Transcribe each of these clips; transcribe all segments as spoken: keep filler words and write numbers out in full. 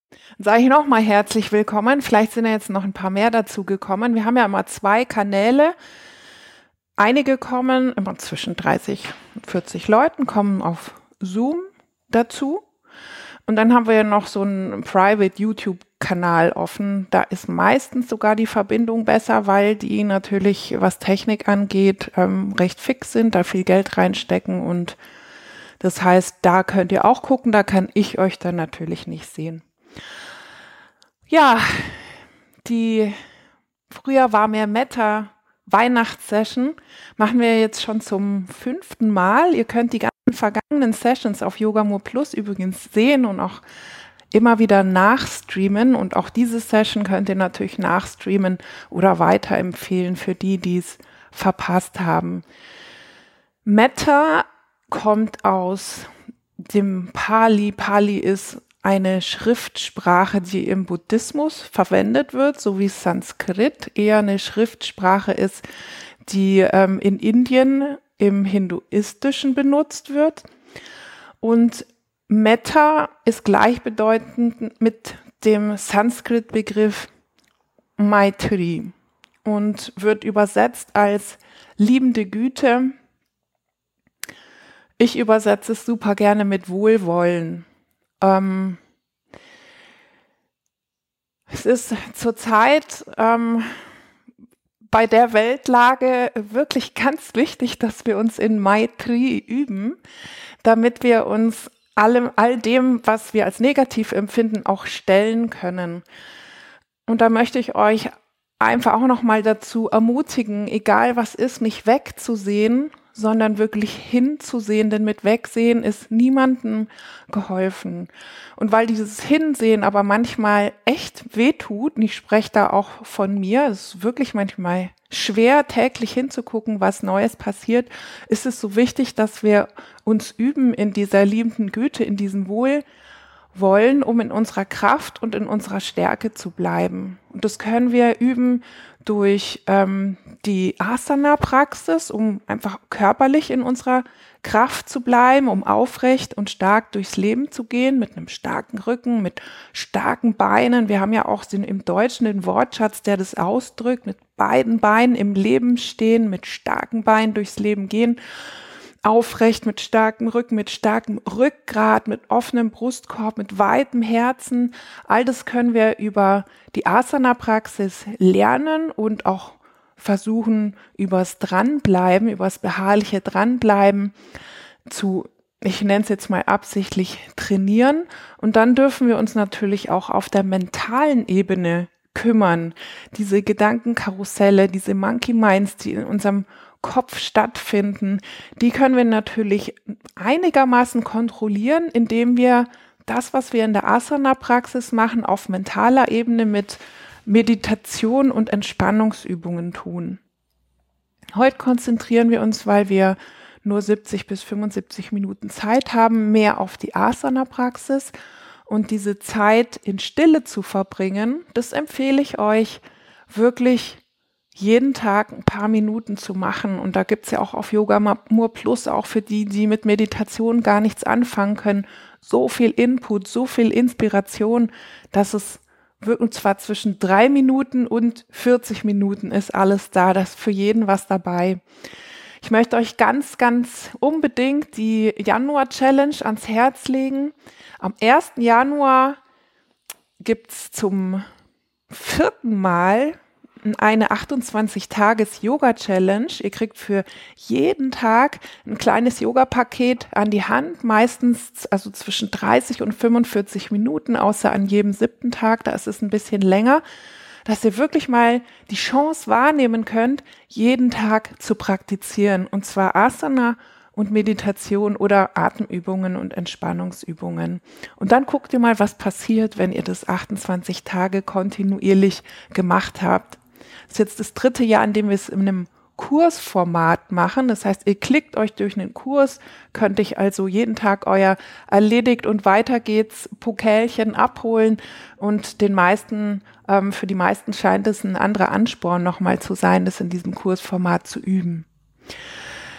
Sage ich nochmal herzlich willkommen. Vielleicht sind ja jetzt noch ein paar mehr dazu gekommen. Wir haben ja immer zwei Kanäle. Einige kommen, immer zwischen dreißig und vierzig Leuten, kommen auf Zoom dazu. Und dann haben wir ja noch so einen Private YouTube-Kanal offen. Da ist meistens sogar die Verbindung besser, weil die natürlich, was Technik angeht, ähm, recht fix sind, da viel Geld reinstecken. Und das heißt, da könnt ihr auch gucken, da kann ich euch dann natürlich nicht sehen. Ja, die früher war mehr Meta Weihnachtssession, machen wir jetzt schon zum fünften Mal. Ihr könnt die ganzen vergangenen Sessions auf Yoga More Plus übrigens sehen und auch immer wieder nachstreamen. Und auch diese Session könnt ihr natürlich nachstreamen oder weiterempfehlen für die, die es verpasst haben. Metta kommt aus dem Pali. Pali ist eine Schriftsprache, die im Buddhismus verwendet wird, so wie Sanskrit eher eine Schriftsprache ist, die ähm, in Indien im Hinduistischen benutzt wird. Und Metta ist gleichbedeutend mit dem Sanskrit-Begriff Maitri und wird übersetzt als liebende Güte. Ich übersetze es super gerne mit Wohlwollen. Ähm, es ist zurzeit ähm, bei der Weltlage wirklich ganz wichtig, dass wir uns in Maitri üben, damit wir uns allem, all dem, was wir als negativ empfinden, auch stellen können. Und da möchte ich euch einfach auch noch mal dazu ermutigen, egal was ist, nicht wegzusehen, sondern wirklich hinzusehen, denn mit Wegsehen ist niemandem geholfen. Und weil dieses Hinsehen aber manchmal echt wehtut, und ich spreche da auch von mir, es ist wirklich manchmal schwer, täglich hinzugucken, was Neues passiert, ist es so wichtig, dass wir uns üben in dieser liebenden Güte, in diesem Wohlwollen, um in unserer Kraft und in unserer Stärke zu bleiben. Und das können wir üben durch ähm, die Asana-Praxis, um einfach körperlich in unserer Kraft zu bleiben, um aufrecht und stark durchs Leben zu gehen, mit einem starken Rücken, mit starken Beinen. Wir haben ja auch den, im Deutschen den Wortschatz, der das ausdrückt, mit beiden Beinen im Leben stehen, mit starken Beinen durchs Leben gehen, aufrecht, mit starkem Rücken, mit starkem Rückgrat, mit offenem Brustkorb, mit weitem Herzen. All das können wir über die Asana-Praxis lernen und auch versuchen, übers Dranbleiben, übers beharrliche Dranbleiben zu, ich nenne es jetzt mal absichtlich, trainieren. Und dann dürfen wir uns natürlich auch auf der mentalen Ebene kümmern. Diese Gedankenkarusselle, diese Monkey Minds, die in unserem Kopf stattfinden, die können wir natürlich einigermaßen kontrollieren, indem wir das, was wir in der Asana-Praxis machen, auf mentaler Ebene mit Meditation und Entspannungsübungen tun. Heute konzentrieren wir uns, weil wir nur siebzig bis fünfundsiebzig Minuten Zeit haben, mehr auf die Asana-Praxis. Und diese Zeit in Stille zu verbringen, das empfehle ich euch wirklich jeden Tag ein paar Minuten zu machen. Und da gibt's ja auch auf Yoga More Plus, auch für die, die mit Meditation gar nichts anfangen können, so viel Input, so viel Inspiration, dass es und zwar zwischen drei Minuten und vierzig Minuten ist alles da, das ist für jeden was dabei. Ich möchte euch ganz, ganz unbedingt die Januar-Challenge ans Herz legen. Am ersten Januar gibt's zum vierten Mal eine achtundzwanzig-Tages-Yoga-Challenge. Ihr kriegt für jeden Tag ein kleines Yoga-Paket an die Hand, meistens also zwischen dreißig und fünfundvierzig Minuten, außer an jedem siebten Tag, da ist es ein bisschen länger, dass ihr wirklich mal die Chance wahrnehmen könnt, jeden Tag zu praktizieren, und zwar Asana und Meditation oder Atemübungen und Entspannungsübungen. Und dann guckt ihr mal, was passiert, wenn ihr das achtundzwanzig Tage kontinuierlich gemacht habt. Das ist jetzt das dritte Jahr, in dem wir es in einem Kursformat machen. Das heißt, ihr klickt euch durch einen Kurs, könnt ich also jeden Tag euer erledigt und weiter geht's Pokelchen abholen, und den meisten, ähm, für die meisten scheint es ein anderer Ansporn nochmal zu sein, das in diesem Kursformat zu üben.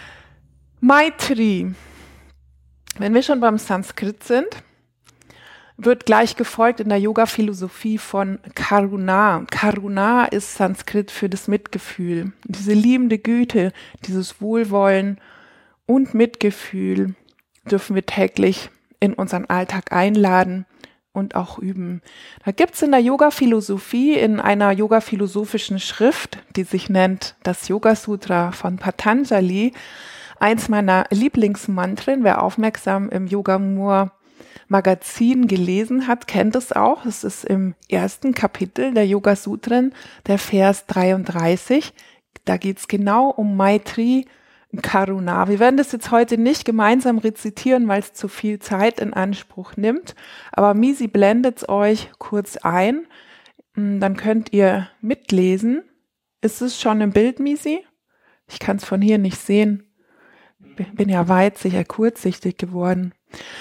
Maitri. Wenn wir schon beim Sanskrit sind, wird gleich gefolgt in der Yoga-Philosophie von Karuna. Karuna ist Sanskrit für das Mitgefühl. Diese liebende Güte, dieses Wohlwollen und Mitgefühl dürfen wir täglich in unseren Alltag einladen und auch üben. Da gibt es in der Yoga-Philosophie, in einer yoga-philosophischen Schrift, die sich nennt das Yoga-Sutra von Patanjali, eins meiner Lieblingsmantren. Wer aufmerksam im Yoga-Mur Magazin gelesen hat, kennt es auch. Es ist im ersten Kapitel der Yoga-Sutren, der Vers dreiunddreißig. Da geht es genau um Maitri Karuna. Wir werden das jetzt heute nicht gemeinsam rezitieren, weil es zu viel Zeit in Anspruch nimmt. Aber Misi blendet es euch kurz ein. Dann könnt ihr mitlesen. Ist es schon im Bild, Misi? Ich kann es von hier nicht sehen. Bin ja weitsichtig, kurzsichtig geworden.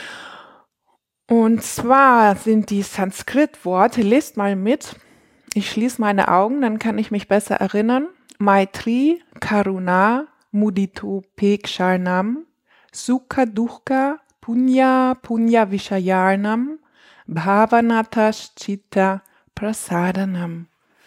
Und zwar sind die Sanskrit-Worte, lest mal mit. Ich schließe meine Augen, dann kann ich mich besser erinnern. Maitri Karuna Mudito Peksharnam, Sukha Dukkha Punya Punya Vishayarnam, Bhavanatas Chitta Prasadanam.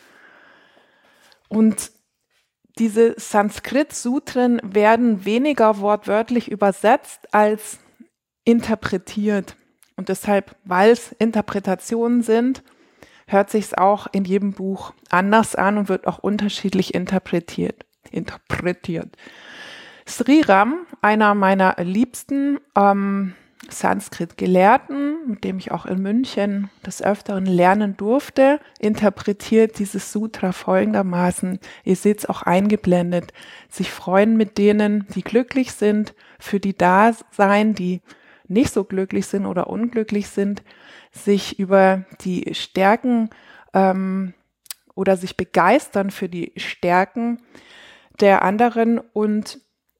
Und diese Sanskrit-Sutren werden weniger wortwörtlich übersetzt als interpretiert. Und deshalb, weil es Interpretationen sind, hört sich es auch in jedem Buch anders an und wird auch unterschiedlich interpretiert. interpretiert. Sriram, einer meiner liebsten ähm, Sanskrit-Gelehrten, mit dem ich auch in München des Öfteren lernen durfte, interpretiert dieses Sutra folgendermaßen. Ihr seht es auch eingeblendet. Sich freuen mit denen, die glücklich sind, für die da sein, die nicht so glücklich sind oder unglücklich sind, sich über die Stärken ähm, oder sich begeistern für die Stärken der anderen und,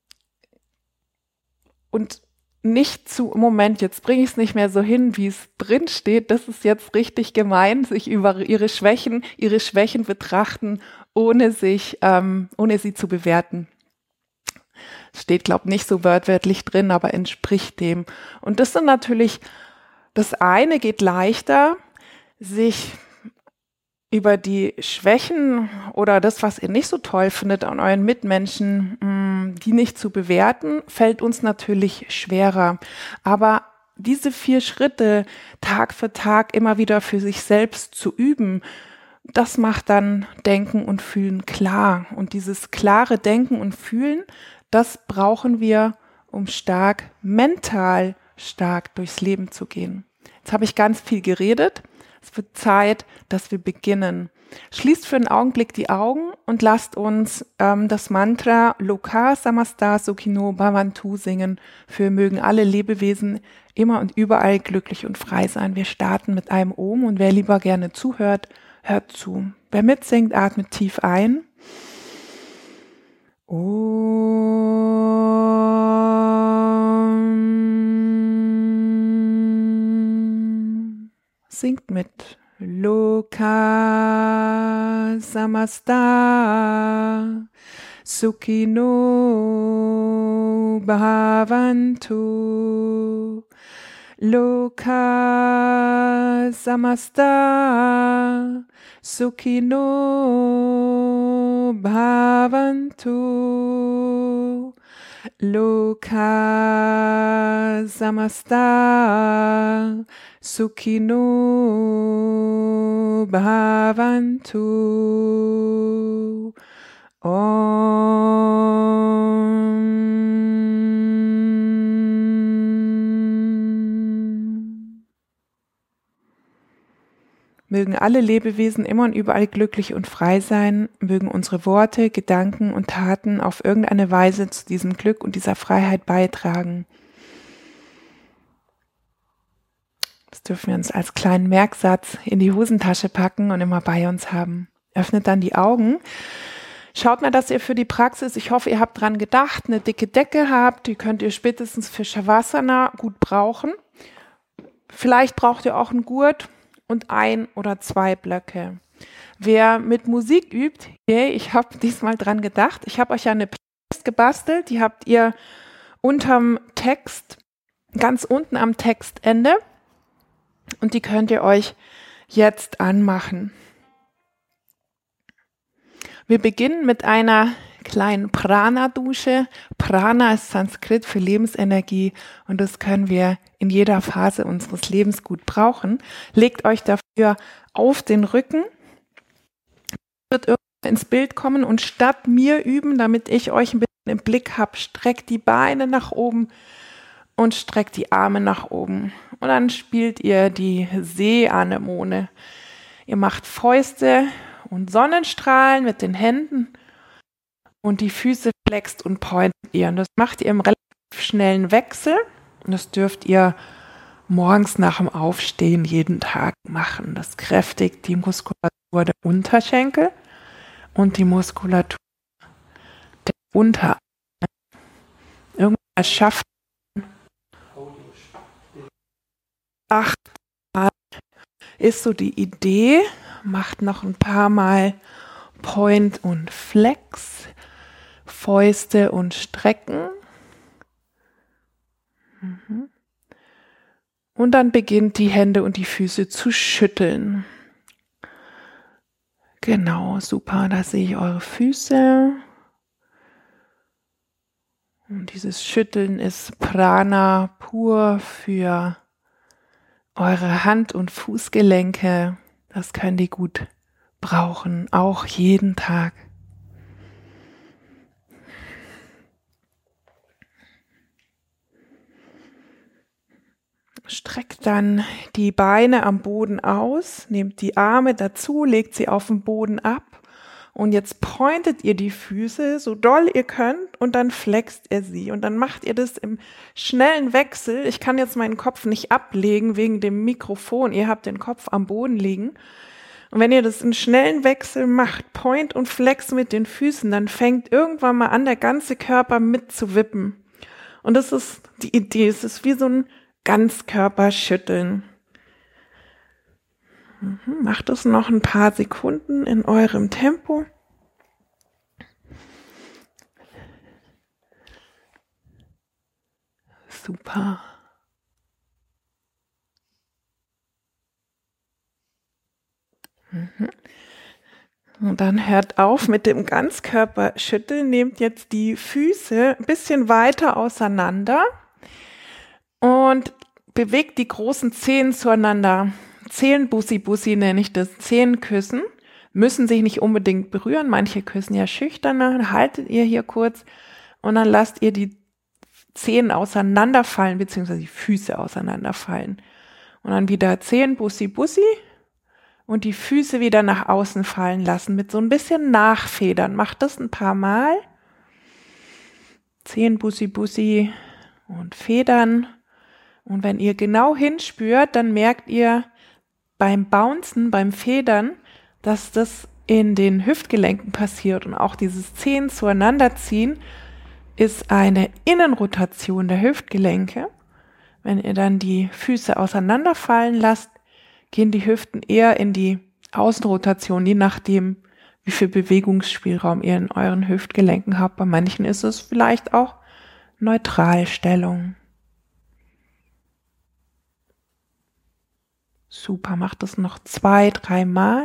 und nicht zu, Moment, jetzt bringe ich es nicht mehr so hin, wie es drin steht, das ist jetzt richtig gemein, sich über ihre Schwächen, ihre Schwächen betrachten, ohne sich, ähm, ohne sie zu bewerten. Steht, glaube ich, nicht so wörtwörtlich drin, aber entspricht dem. Und das sind natürlich, das eine geht leichter, sich über die Schwächen oder das, was ihr nicht so toll findet an euren Mitmenschen, die nicht zu bewerten, fällt uns natürlich schwerer. Aber diese vier Schritte Tag für Tag immer wieder für sich selbst zu üben, das macht dann Denken und Fühlen klar. Und dieses klare Denken und Fühlen, das brauchen wir, um stark, mental stark durchs Leben zu gehen. Jetzt habe ich ganz viel geredet. Es wird Zeit, dass wir beginnen. Schließt für einen Augenblick die Augen und lasst uns ähm, das Mantra Loka Samasta Sukhino Bhavantu singen. Für mögen alle Lebewesen immer und überall glücklich und frei sein. Wir starten mit einem Om und wer lieber gerne zuhört, hört zu. Wer mitsingt, atmet tief ein. Om. Singt mit. Loka Samasta Sukhino Bhavantu. Loka Samasta Sukhino Bhavantu. Loka Samasta Sukhino Bhavantu. Om. Mögen alle Lebewesen immer und überall glücklich und frei sein, mögen unsere Worte, Gedanken und Taten auf irgendeine Weise zu diesem Glück und dieser Freiheit beitragen. Das dürfen wir uns als kleinen Merksatz in die Hosentasche packen und immer bei uns haben. Öffnet dann die Augen. Schaut mal, dass ihr für die Praxis, ich hoffe, ihr habt dran gedacht, eine dicke Decke habt. Die könnt ihr spätestens für Shavasana gut brauchen. Vielleicht braucht ihr auch einen Gurt und ein oder zwei Blöcke. Wer mit Musik übt, yay, ich habe diesmal dran gedacht. Ich habe euch ja eine Playlist gebastelt. Die habt ihr unterm Text, ganz unten am Textende. Und die könnt ihr euch jetzt anmachen. Wir beginnen mit einer kleinen Prana-Dusche. Prana ist Sanskrit für Lebensenergie und das können wir in jeder Phase unseres Lebens gut brauchen. Legt euch dafür auf den Rücken, wird irgendwann ins Bild kommen und statt mir üben, damit ich euch ein bisschen im Blick habe, streckt die Beine nach oben und streckt die Arme nach oben. Und dann spielt ihr die See-Anemone. Ihr macht Fäuste und Sonnenstrahlen mit den Händen und die Füße flext und pointet ihr. Und das macht ihr im relativ schnellen Wechsel. Und das dürft ihr morgens nach dem Aufstehen jeden Tag machen. Das kräftigt die Muskulatur der Unterschenkel und die Muskulatur der Unterarme. Irgendwann schafft acht Mal ist so die Idee. Macht noch ein paar Mal Point und Flex, Fäuste und Strecken. Mhm. Und dann beginnt die Hände und die Füße zu schütteln. Genau, super, da sehe ich eure Füße. Und dieses Schütteln ist Prana pur für eure Hand- und Fußgelenke. Das können die gut brauchen, auch jeden Tag. Streckt dann die Beine am Boden aus, nehmt die Arme dazu, legt sie auf den Boden ab und jetzt pointet ihr die Füße so doll ihr könnt und dann flext ihr sie und dann macht ihr das im schnellen Wechsel. Ich kann jetzt meinen Kopf nicht ablegen wegen dem Mikrofon, ihr habt den Kopf am Boden liegen. Und wenn ihr das in schnellen Wechsel macht, Point und Flex mit den Füßen, dann fängt irgendwann mal an, der ganze Körper mitzuwippen. Und das ist die Idee, es ist wie so ein Ganzkörperschütteln. Mhm, macht es noch ein paar Sekunden in eurem Tempo. Super. Mhm. Und dann hört auf mit dem Ganzkörperschütteln, nehmt jetzt die Füße ein bisschen weiter auseinander und bewegt die großen Zehen zueinander. Zehenbussi-Bussi nenne ich das. Zehenküssen müssen sich nicht unbedingt berühren. Manche küssen ja schüchterner. Dann haltet ihr hier kurz und dann lasst ihr die Zehen auseinanderfallen, beziehungsweise die Füße auseinanderfallen. Und dann wieder Zehenbussi-Bussi und die Füße wieder nach außen fallen lassen mit so ein bisschen Nachfedern. Macht das ein paar Mal. Zehenbussi-Bussi und Federn. Und wenn ihr genau hinspürt, dann merkt ihr beim Bouncen, beim Federn, dass das in den Hüftgelenken passiert und auch dieses Zehen zueinander ziehen ist eine Innenrotation der Hüftgelenke. Wenn ihr dann die Füße auseinanderfallen lasst, gehen die Hüften eher in die Außenrotation, je nachdem, wie viel Bewegungsspielraum ihr in euren Hüftgelenken habt. Bei manchen ist es vielleicht auch Neutralstellung. Super, macht das noch zwei, dreimal.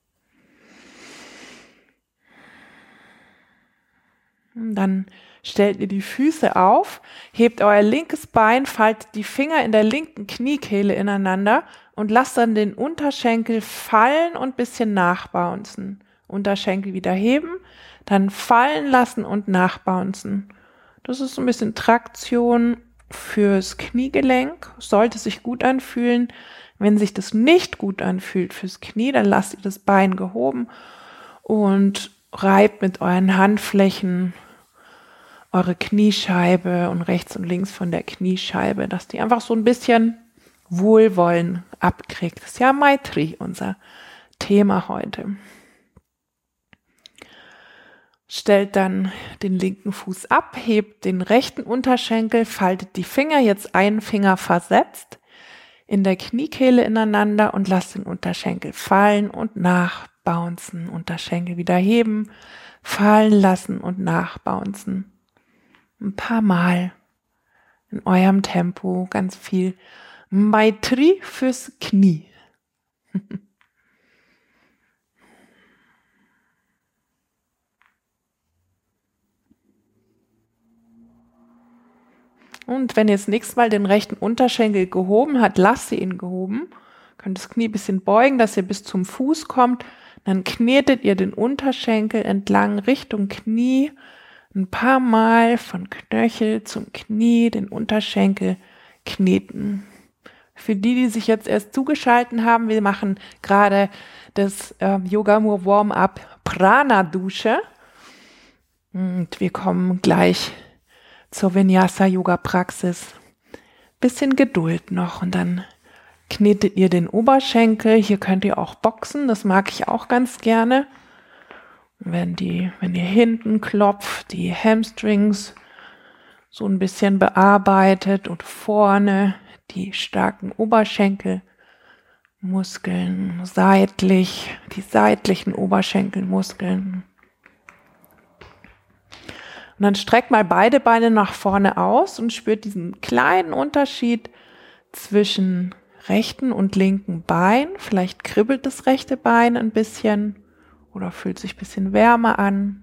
Dann stellt ihr die Füße auf, hebt euer linkes Bein, faltet die Finger in der linken Kniekehle ineinander und lasst dann den Unterschenkel fallen und ein bisschen nachbouncen. Unterschenkel wieder heben, dann fallen lassen und nachbouncen. Das ist so ein bisschen Traktion fürs Kniegelenk, sollte sich gut anfühlen. Wenn sich das nicht gut anfühlt fürs Knie, dann lasst ihr das Bein gehoben und reibt mit euren Handflächen eure Kniescheibe und rechts und links von der Kniescheibe, dass die einfach so ein bisschen Wohlwollen abkriegt. Das ist ja Maitri, unser Thema heute. Stellt dann den linken Fuß ab, hebt den rechten Unterschenkel, faltet die Finger, jetzt einen Finger versetzt, in der Kniekehle ineinander und lasst den Unterschenkel fallen und nachbouncen. Unterschenkel wieder heben, fallen lassen und nachbouncen. Ein paar Mal in eurem Tempo, ganz viel Maitri fürs Knie. Und wenn ihr das nächste Mal den rechten Unterschenkel gehoben habt, lasst ihr ihn gehoben. Könnt das Knie ein bisschen beugen, dass ihr bis zum Fuß kommt. Dann knetet ihr den Unterschenkel entlang Richtung Knie. Ein paar Mal von Knöchel zum Knie, den Unterschenkel kneten. Für die, die sich jetzt erst zugeschaltet haben, wir machen gerade das äh, Yoga-Mur Warm-Up Prana-Dusche. Und wir kommen gleich zur Vinyasa-Yoga-Praxis. Bisschen Geduld noch und dann knetet ihr den Oberschenkel. Hier könnt ihr auch boxen, das mag ich auch ganz gerne. Wenn, die, wenn ihr hinten klopft, die Hamstrings so ein bisschen bearbeitet und vorne die starken Oberschenkelmuskeln, seitlich, die seitlichen Oberschenkelmuskeln. Und dann streckt mal beide Beine nach vorne aus und spürt diesen kleinen Unterschied zwischen rechten und linken Bein. Vielleicht kribbelt das rechte Bein ein bisschen oder fühlt sich ein bisschen wärmer an.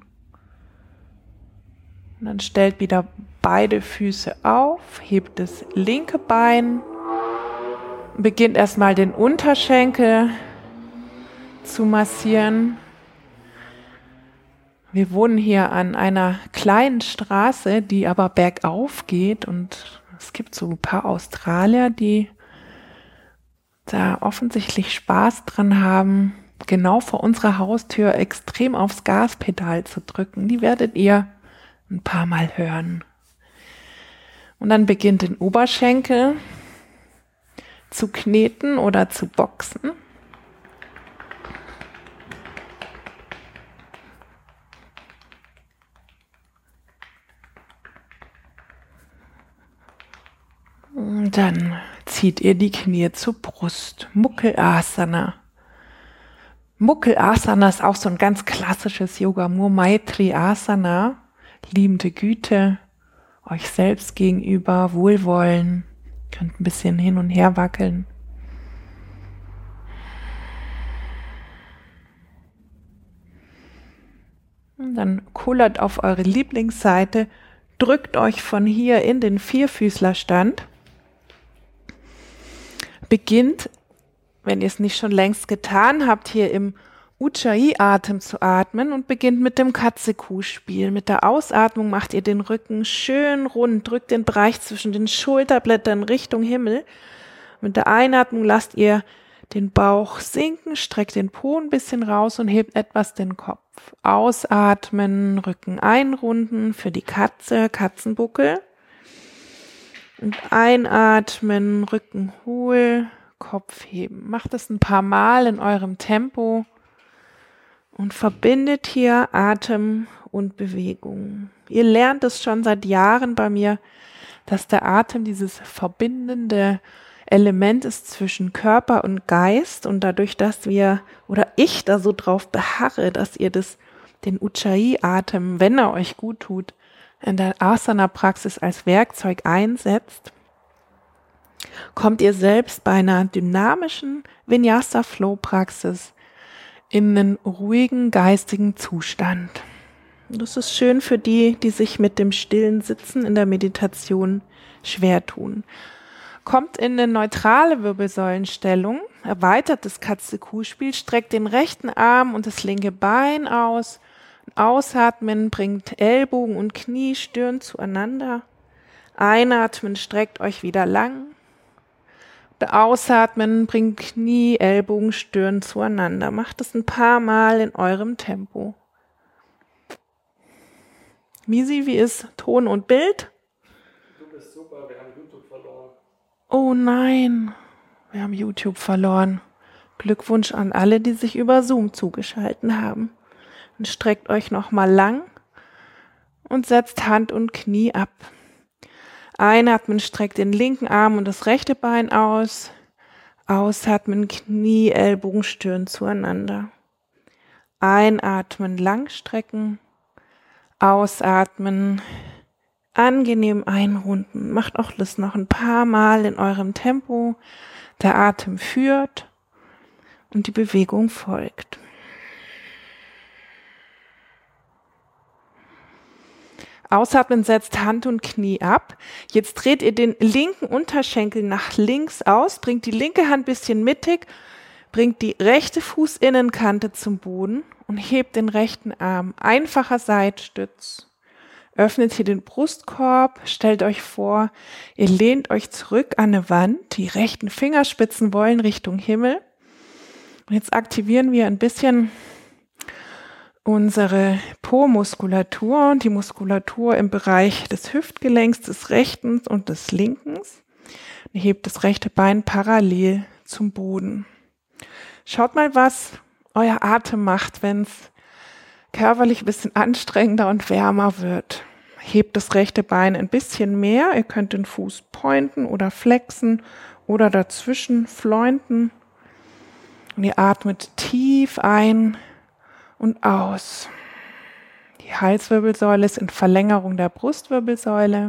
Und dann stellt wieder beide Füße auf, hebt das linke Bein, beginnt erstmal den Unterschenkel zu massieren. Wir wohnen hier an einer kleinen Straße, die aber bergauf geht und es gibt so ein paar Australier, die da offensichtlich Spaß dran haben, genau vor unserer Haustür extrem aufs Gaspedal zu drücken. Die werdet ihr ein paar Mal hören. Und dann beginnt den Oberschenkel zu kneten oder zu boxen. Und dann zieht ihr die Knie zur Brust. Mukhalasana. Mukhalasana ist auch so ein ganz klassisches Yoga-Mur Maitri Asana. Liebende Güte, euch selbst gegenüber, Wohlwollen. Könnt ein bisschen hin und her wackeln. Und dann kullert auf eure Lieblingsseite, drückt euch von hier in den Vierfüßlerstand. Beginnt, wenn ihr es nicht schon längst getan habt, hier im Ujjayi-Atem zu atmen und beginnt mit dem Katze-Kuh-Spiel. Mit der Ausatmung macht ihr den Rücken schön rund, drückt den Bereich zwischen den Schulterblättern Richtung Himmel. Mit der Einatmung lasst ihr den Bauch sinken, streckt den Po ein bisschen raus und hebt etwas den Kopf. Ausatmen, Rücken einrunden für die Katze, Katzenbuckel. Und einatmen, Rücken hohl, Kopf heben. Macht das ein paar Mal in eurem Tempo und verbindet hier Atem und Bewegung. Ihr lernt es schon seit Jahren bei mir, dass der Atem dieses verbindende Element ist zwischen Körper und Geist und dadurch, dass wir oder ich da so drauf beharre, dass ihr das, den Ujjayi-Atem, wenn er euch gut tut, in der Asana-Praxis als Werkzeug einsetzt, kommt ihr selbst bei einer dynamischen Vinyasa-Flow-Praxis in einen ruhigen geistigen Zustand. Das ist schön für die, die sich mit dem stillen Sitzen in der Meditation schwer tun. Kommt in eine neutrale Wirbelsäulenstellung, erweitert das Katze-Kuh-Spiel, streckt den rechten Arm und das linke Bein aus. Ausatmen bringt Ellbogen und Knie, Stirn zueinander. Einatmen streckt euch wieder lang. Ausatmen bringt Knie, Ellbogen, Stirn zueinander. Macht es ein paar Mal in eurem Tempo. Misi, wie ist Ton und Bild? Du bist super, wir haben YouTube verloren. Oh nein, wir haben YouTube verloren. Glückwunsch an alle, die sich über Zoom zugeschaltet haben. Und streckt euch nochmal lang und setzt Hand und Knie ab. Einatmen, streckt den linken Arm und das rechte Bein aus. Ausatmen, Knie, Ellbogen, Stirn zueinander. Einatmen, lang strecken. Ausatmen, angenehm einrunden. Macht auch das noch ein paar Mal in eurem Tempo. Der Atem führt und die Bewegung folgt. Ausatmen setzt Hand und Knie ab. Jetzt dreht ihr den linken Unterschenkel nach links aus, bringt die linke Hand ein bisschen mittig, bringt die rechte Fußinnenkante zum Boden und hebt den rechten Arm. Einfacher Seitstütz. Öffnet hier den Brustkorb, stellt euch vor, ihr lehnt euch zurück an eine Wand, die rechten Fingerspitzen wollen Richtung Himmel. Und jetzt aktivieren wir ein bisschen unsere Po-Muskulatur und die Muskulatur im Bereich des Hüftgelenks, des rechten und des linken. Ihr hebt das rechte Bein parallel zum Boden. Schaut mal, was euer Atem macht, wenn es körperlich ein bisschen anstrengender und wärmer wird. Hebt das rechte Bein ein bisschen mehr. Ihr könnt den Fuß pointen oder flexen oder dazwischen fleunten. Und ihr atmet tief ein und aus. Die Halswirbelsäule ist in Verlängerung der Brustwirbelsäule.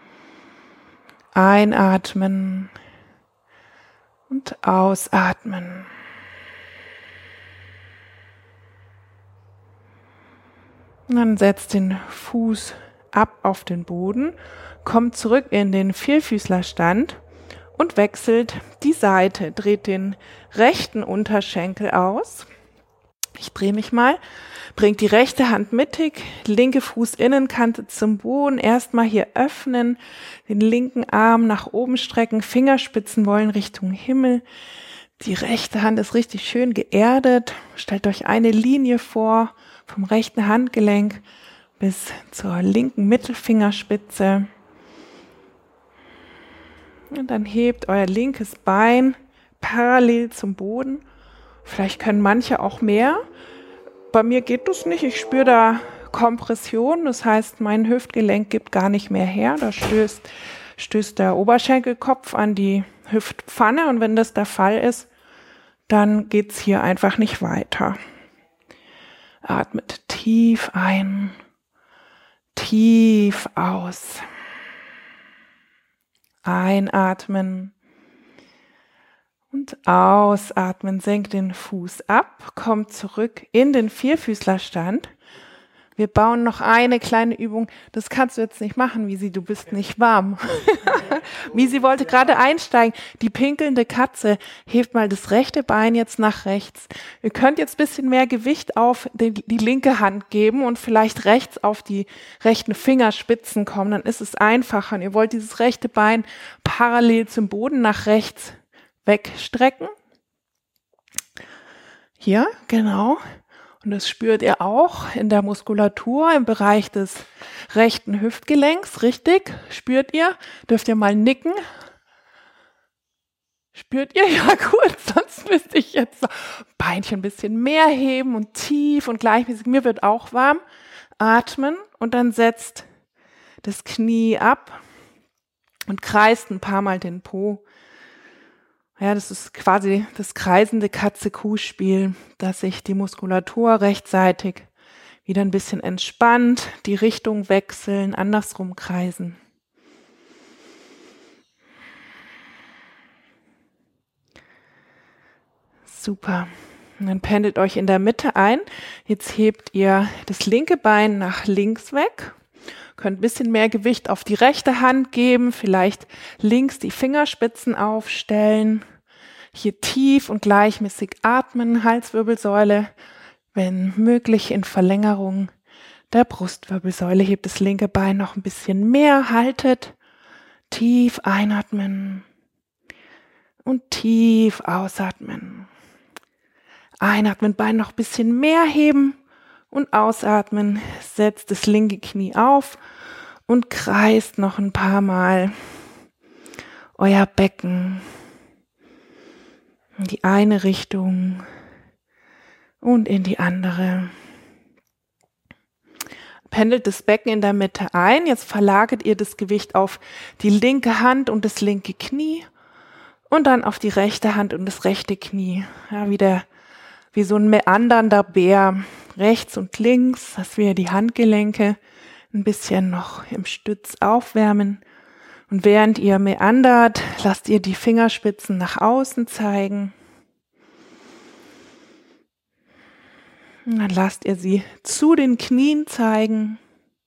Einatmen und ausatmen. Und dann setzt den Fuß ab auf den Boden, kommt zurück in den Vierfüßlerstand und wechselt die Seite, dreht den rechten Unterschenkel aus. Ich drehe mich mal, bringt die rechte Hand mittig, linke Fußinnenkante zum Boden, erstmal hier öffnen, den linken Arm nach oben strecken, Fingerspitzen wollen Richtung Himmel. Die rechte Hand ist richtig schön geerdet. Stellt euch eine Linie vor, vom rechten Handgelenk bis zur linken Mittelfingerspitze. Und dann hebt euer linkes Bein parallel zum Boden. Vielleicht können manche auch mehr. Bei mir geht das nicht. Ich spüre da Kompression. Das heißt, mein Hüftgelenk gibt gar nicht mehr her. Da stößt, stößt der Oberschenkelkopf an die Hüftpfanne. Und wenn das der Fall ist, dann geht's hier einfach nicht weiter. Atmet tief ein, tief aus. Einatmen. Und ausatmen, senkt den Fuß ab, kommt zurück in den Vierfüßlerstand. Wir bauen noch eine kleine Übung. Das kannst du jetzt nicht machen, Visi, du bist nicht warm. Visi wollte gerade einsteigen. Die pinkelnde Katze. Hebt mal das rechte Bein jetzt nach rechts. Ihr könnt jetzt ein bisschen mehr Gewicht auf die, die linke Hand geben und vielleicht rechts auf die rechten Fingerspitzen kommen. Dann ist es einfacher. Und ihr wollt dieses rechte Bein parallel zum Boden nach rechts wegstrecken. Hier, genau. Und das spürt ihr auch in der Muskulatur im Bereich des rechten Hüftgelenks. Richtig? Spürt ihr? Dürft ihr mal nicken? Spürt ihr? Ja gut, sonst müsste ich jetzt so Beinchen ein bisschen mehr heben und tief und gleichmäßig. Mir wird auch warm. Atmen und dann setzt das Knie ab und kreist ein paar Mal den Po. Ja, das ist quasi das kreisende Katze-Kuh-Spiel, dass sich die Muskulatur rechtzeitig wieder ein bisschen entspannt, die Richtung wechseln, andersrum kreisen. Super. Und dann pendelt euch in der Mitte ein. Jetzt hebt ihr das linke Bein nach links weg. Könnt ein bisschen mehr Gewicht auf die rechte Hand geben, vielleicht links die Fingerspitzen aufstellen, hier tief und gleichmäßig atmen, Halswirbelsäule, wenn möglich in Verlängerung der Brustwirbelsäule. Hebt das linke Bein noch ein bisschen mehr, haltet, tief einatmen und tief ausatmen. Einatmen, Bein noch ein bisschen mehr heben. Und ausatmen, setzt das linke Knie auf und kreist noch ein paar Mal euer Becken in die eine Richtung und in die andere. Pendelt das Becken in der Mitte ein. Jetzt verlagert ihr das Gewicht auf die linke Hand und das linke Knie und dann auf die rechte Hand und das rechte Knie. Ja, wie, der, wie so ein meandernder Bär. Rechts und links, dass wir die Handgelenke ein bisschen noch im Stütz aufwärmen. Und während ihr meandert, lasst ihr die Fingerspitzen nach außen zeigen. Und dann lasst ihr sie zu den Knien zeigen.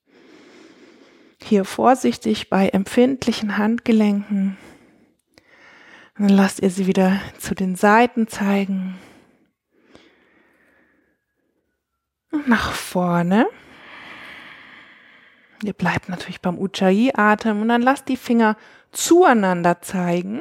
Hier vorsichtig bei empfindlichen Handgelenken. Und dann lasst ihr sie wieder zu den Seiten zeigen. Und nach vorne. Ihr bleibt natürlich beim Ujjayi-Atem und dann lasst die Finger zueinander zeigen.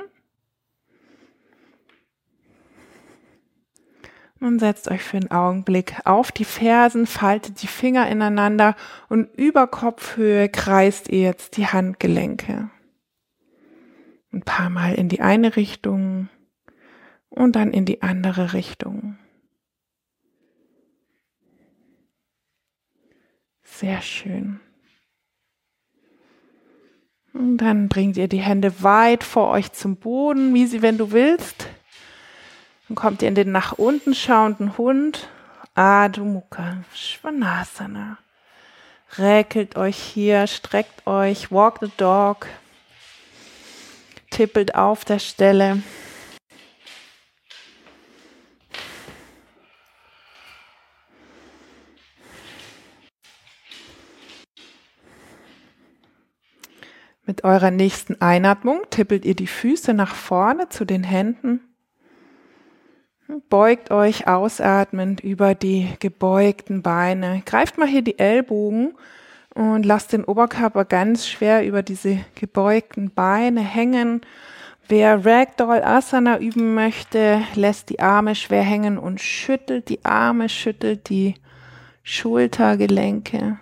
Und setzt euch für einen Augenblick auf die Fersen, faltet die Finger ineinander und über Kopfhöhe kreist ihr jetzt die Handgelenke. Ein paar Mal in die eine Richtung und dann in die andere Richtung. Sehr schön. Und dann bringt ihr die Hände weit vor euch zum Boden, wie sie, wenn du willst. Dann kommt ihr in den nach unten schauenden Hund, Adho Mukha Svanasana. Räkelt euch hier, streckt euch, walk the dog, tippelt auf der Stelle. Mit eurer nächsten Einatmung tippelt ihr die Füße nach vorne zu den Händen. Beugt euch ausatmend über die gebeugten Beine. Greift mal hier die Ellbogen und lasst den Oberkörper ganz schwer über diese gebeugten Beine hängen. Wer Ragdoll Asana üben möchte, lässt die Arme schwer hängen und schüttelt die Arme, schüttelt die Schultergelenke.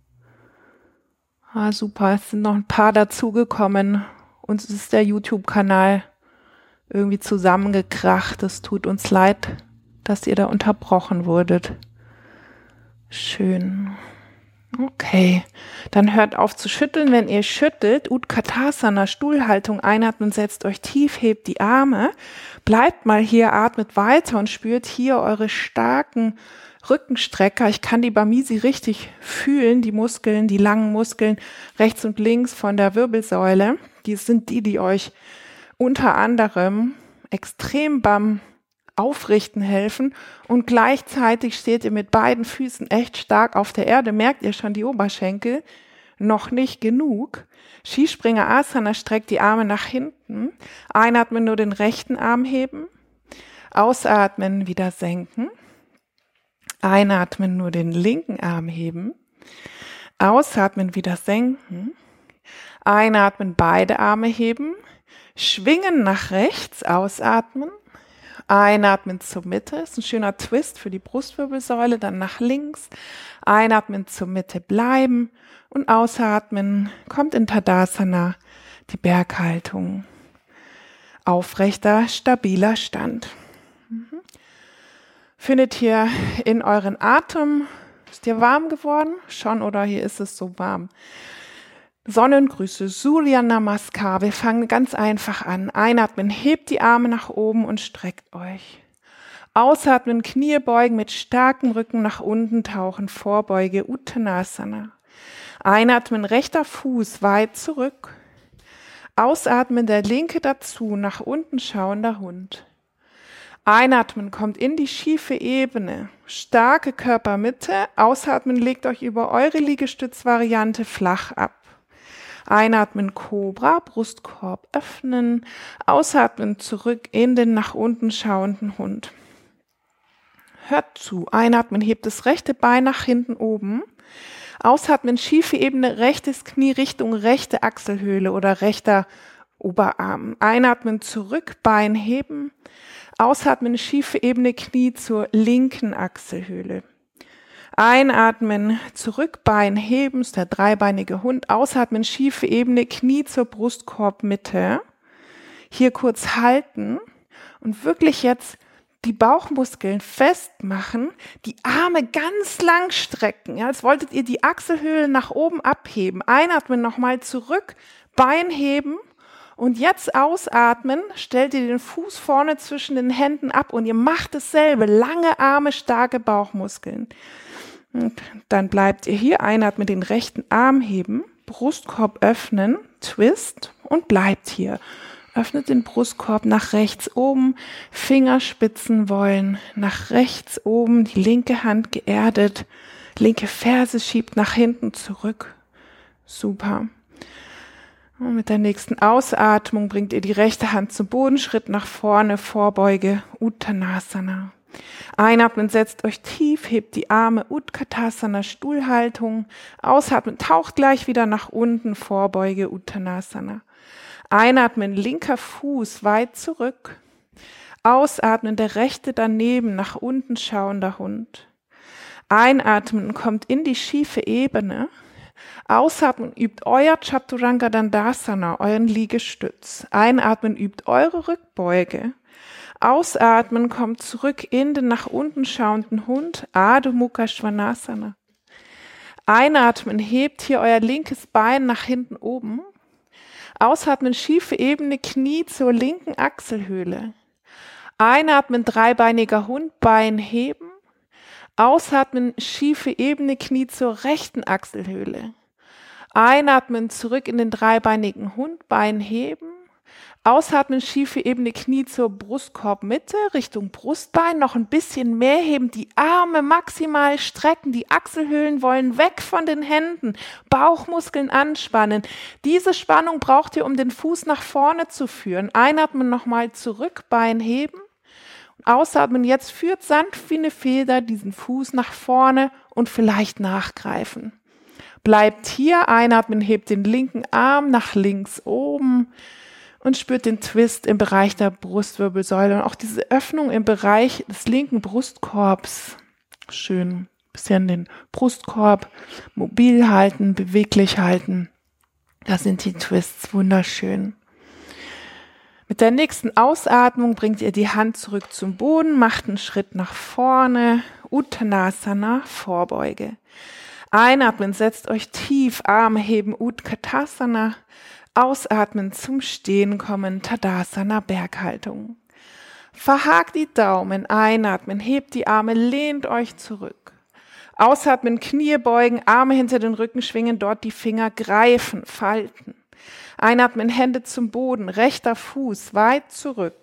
Ah, super, es sind noch ein paar dazugekommen. Uns ist der YouTube-Kanal irgendwie zusammengekracht. Es tut uns leid, dass ihr da unterbrochen wurdet. Schön. Okay, dann hört auf zu schütteln. Wenn ihr schüttelt, Utkatasana, Stuhlhaltung, einatmen, setzt euch tief, hebt die Arme. Bleibt mal hier, atmet weiter und spürt hier eure starken Rückenstrecker. Ich kann die Bamisi richtig fühlen, die Muskeln, die langen Muskeln rechts und links von der Wirbelsäule. Die sind die, die euch unter anderem extrem beim Aufrichten helfen und gleichzeitig steht ihr mit beiden Füßen echt stark auf der Erde. Merkt ihr schon die Oberschenkel? Noch nicht genug. Skispringer Asana, streckt die Arme nach hinten. Einatmen, nur den rechten Arm heben. Ausatmen, wieder senken. Einatmen, nur den linken Arm heben. Ausatmen, wieder senken. Einatmen, beide Arme heben. Schwingen nach rechts, ausatmen. Einatmen zur Mitte, ist ein schöner Twist für die Brustwirbelsäule, dann nach links. Einatmen zur Mitte bleiben und ausatmen, kommt in Tadasana, die Berghaltung. Aufrechter, stabiler Stand. Findet hier in euren Atem, ist dir warm geworden? Schon oder hier ist es so warm? Sonnengrüße, Surya Namaskar. Wir fangen ganz einfach an. Einatmen, hebt die Arme nach oben und streckt euch. Ausatmen, Knie beugen, mit starkem Rücken nach unten tauchen, Vorbeuge, Uttanasana. Einatmen, rechter Fuß weit zurück. Ausatmen, der linke dazu, nach unten schauender Hund. Einatmen, kommt in die schiefe Ebene, starke Körpermitte. Ausatmen, legt euch über eure Liegestützvariante flach ab. Einatmen, Kobra, Brustkorb öffnen. Ausatmen, zurück in den nach unten schauenden Hund. Hört zu. Einatmen, hebt das rechte Bein nach hinten oben. Ausatmen, schiefe Ebene, rechtes Knie Richtung rechte Achselhöhle oder rechter Oberarm. Einatmen, zurück, Bein heben. Ausatmen, schiefe Ebene, Knie zur linken Achselhöhle. Einatmen, zurück, Bein heben, ist der dreibeinige Hund. Ausatmen, schiefe Ebene, Knie zur Brustkorbmitte. Hier kurz halten und wirklich jetzt die Bauchmuskeln festmachen, die Arme ganz lang strecken, ja, als wolltet ihr die Achselhöhle nach oben abheben. Einatmen, nochmal zurück, Bein heben. Und jetzt ausatmen, stellt ihr den Fuß vorne zwischen den Händen ab und ihr macht dasselbe. Lange Arme, starke Bauchmuskeln. Und dann bleibt ihr hier, einatmen, den rechten Arm heben, Brustkorb öffnen, Twist und bleibt hier. Öffnet den Brustkorb nach rechts oben, Fingerspitzen wollen nach rechts oben, die linke Hand geerdet, linke Ferse schiebt nach hinten zurück. Super. Und mit der nächsten Ausatmung bringt ihr die rechte Hand zum Boden, Schritt nach vorne, Vorbeuge, Uttanasana. Einatmen, setzt euch tief, hebt die Arme, Utkatasana, Stuhlhaltung. Ausatmen, taucht gleich wieder nach unten, Vorbeuge, Uttanasana. Einatmen, linker Fuß weit zurück. Ausatmen, der rechte daneben, nach unten schauender Hund. Einatmen, kommt in die schiefe Ebene. Ausatmen, übt euer Chaturanga Dandasana, euren Liegestütz. Einatmen, übt eure Rückbeuge. Ausatmen, kommt zurück in den nach unten schauenden Hund, Adho Mukha Svanasana. Einatmen, hebt hier euer linkes Bein nach hinten oben. Ausatmen, schiefe Ebene, Knie zur linken Achselhöhle. Einatmen, dreibeiniger Hund, Bein heben. Ausatmen, schiefe Ebene, Knie zur rechten Achselhöhle. Einatmen, zurück in den dreibeinigen Hund, Bein heben. Ausatmen, schiefe Ebene, Knie zur Brustkorbmitte, Richtung Brustbein, noch ein bisschen mehr heben, die Arme maximal strecken, die Achselhöhlen wollen weg von den Händen, Bauchmuskeln anspannen. Diese Spannung braucht ihr, um den Fuß nach vorne zu führen. Einatmen, nochmal zurück, Bein heben. Ausatmen, jetzt führt sanft wie eine Feder diesen Fuß nach vorne und vielleicht nachgreifen. Bleibt hier, einatmen, hebt den linken Arm nach links oben. Und spürt den Twist im Bereich der Brustwirbelsäule und auch diese Öffnung im Bereich des linken Brustkorbs. Schön ein bisschen den Brustkorb mobil halten, beweglich halten. Das sind die Twists, wunderschön. Mit der nächsten Ausatmung bringt ihr die Hand zurück zum Boden, macht einen Schritt nach vorne, Uttanasana, Vorbeuge. Einatmen, setzt euch tief, Arme heben, Utkatasana. Ausatmen, zum Stehen kommen, Tadasana, Berghaltung. Verhakt die Daumen, einatmen, hebt die Arme, lehnt euch zurück. Ausatmen, Knie beugen, Arme hinter den Rücken schwingen, dort die Finger greifen, falten. Einatmen, Hände zum Boden, rechter Fuß weit zurück.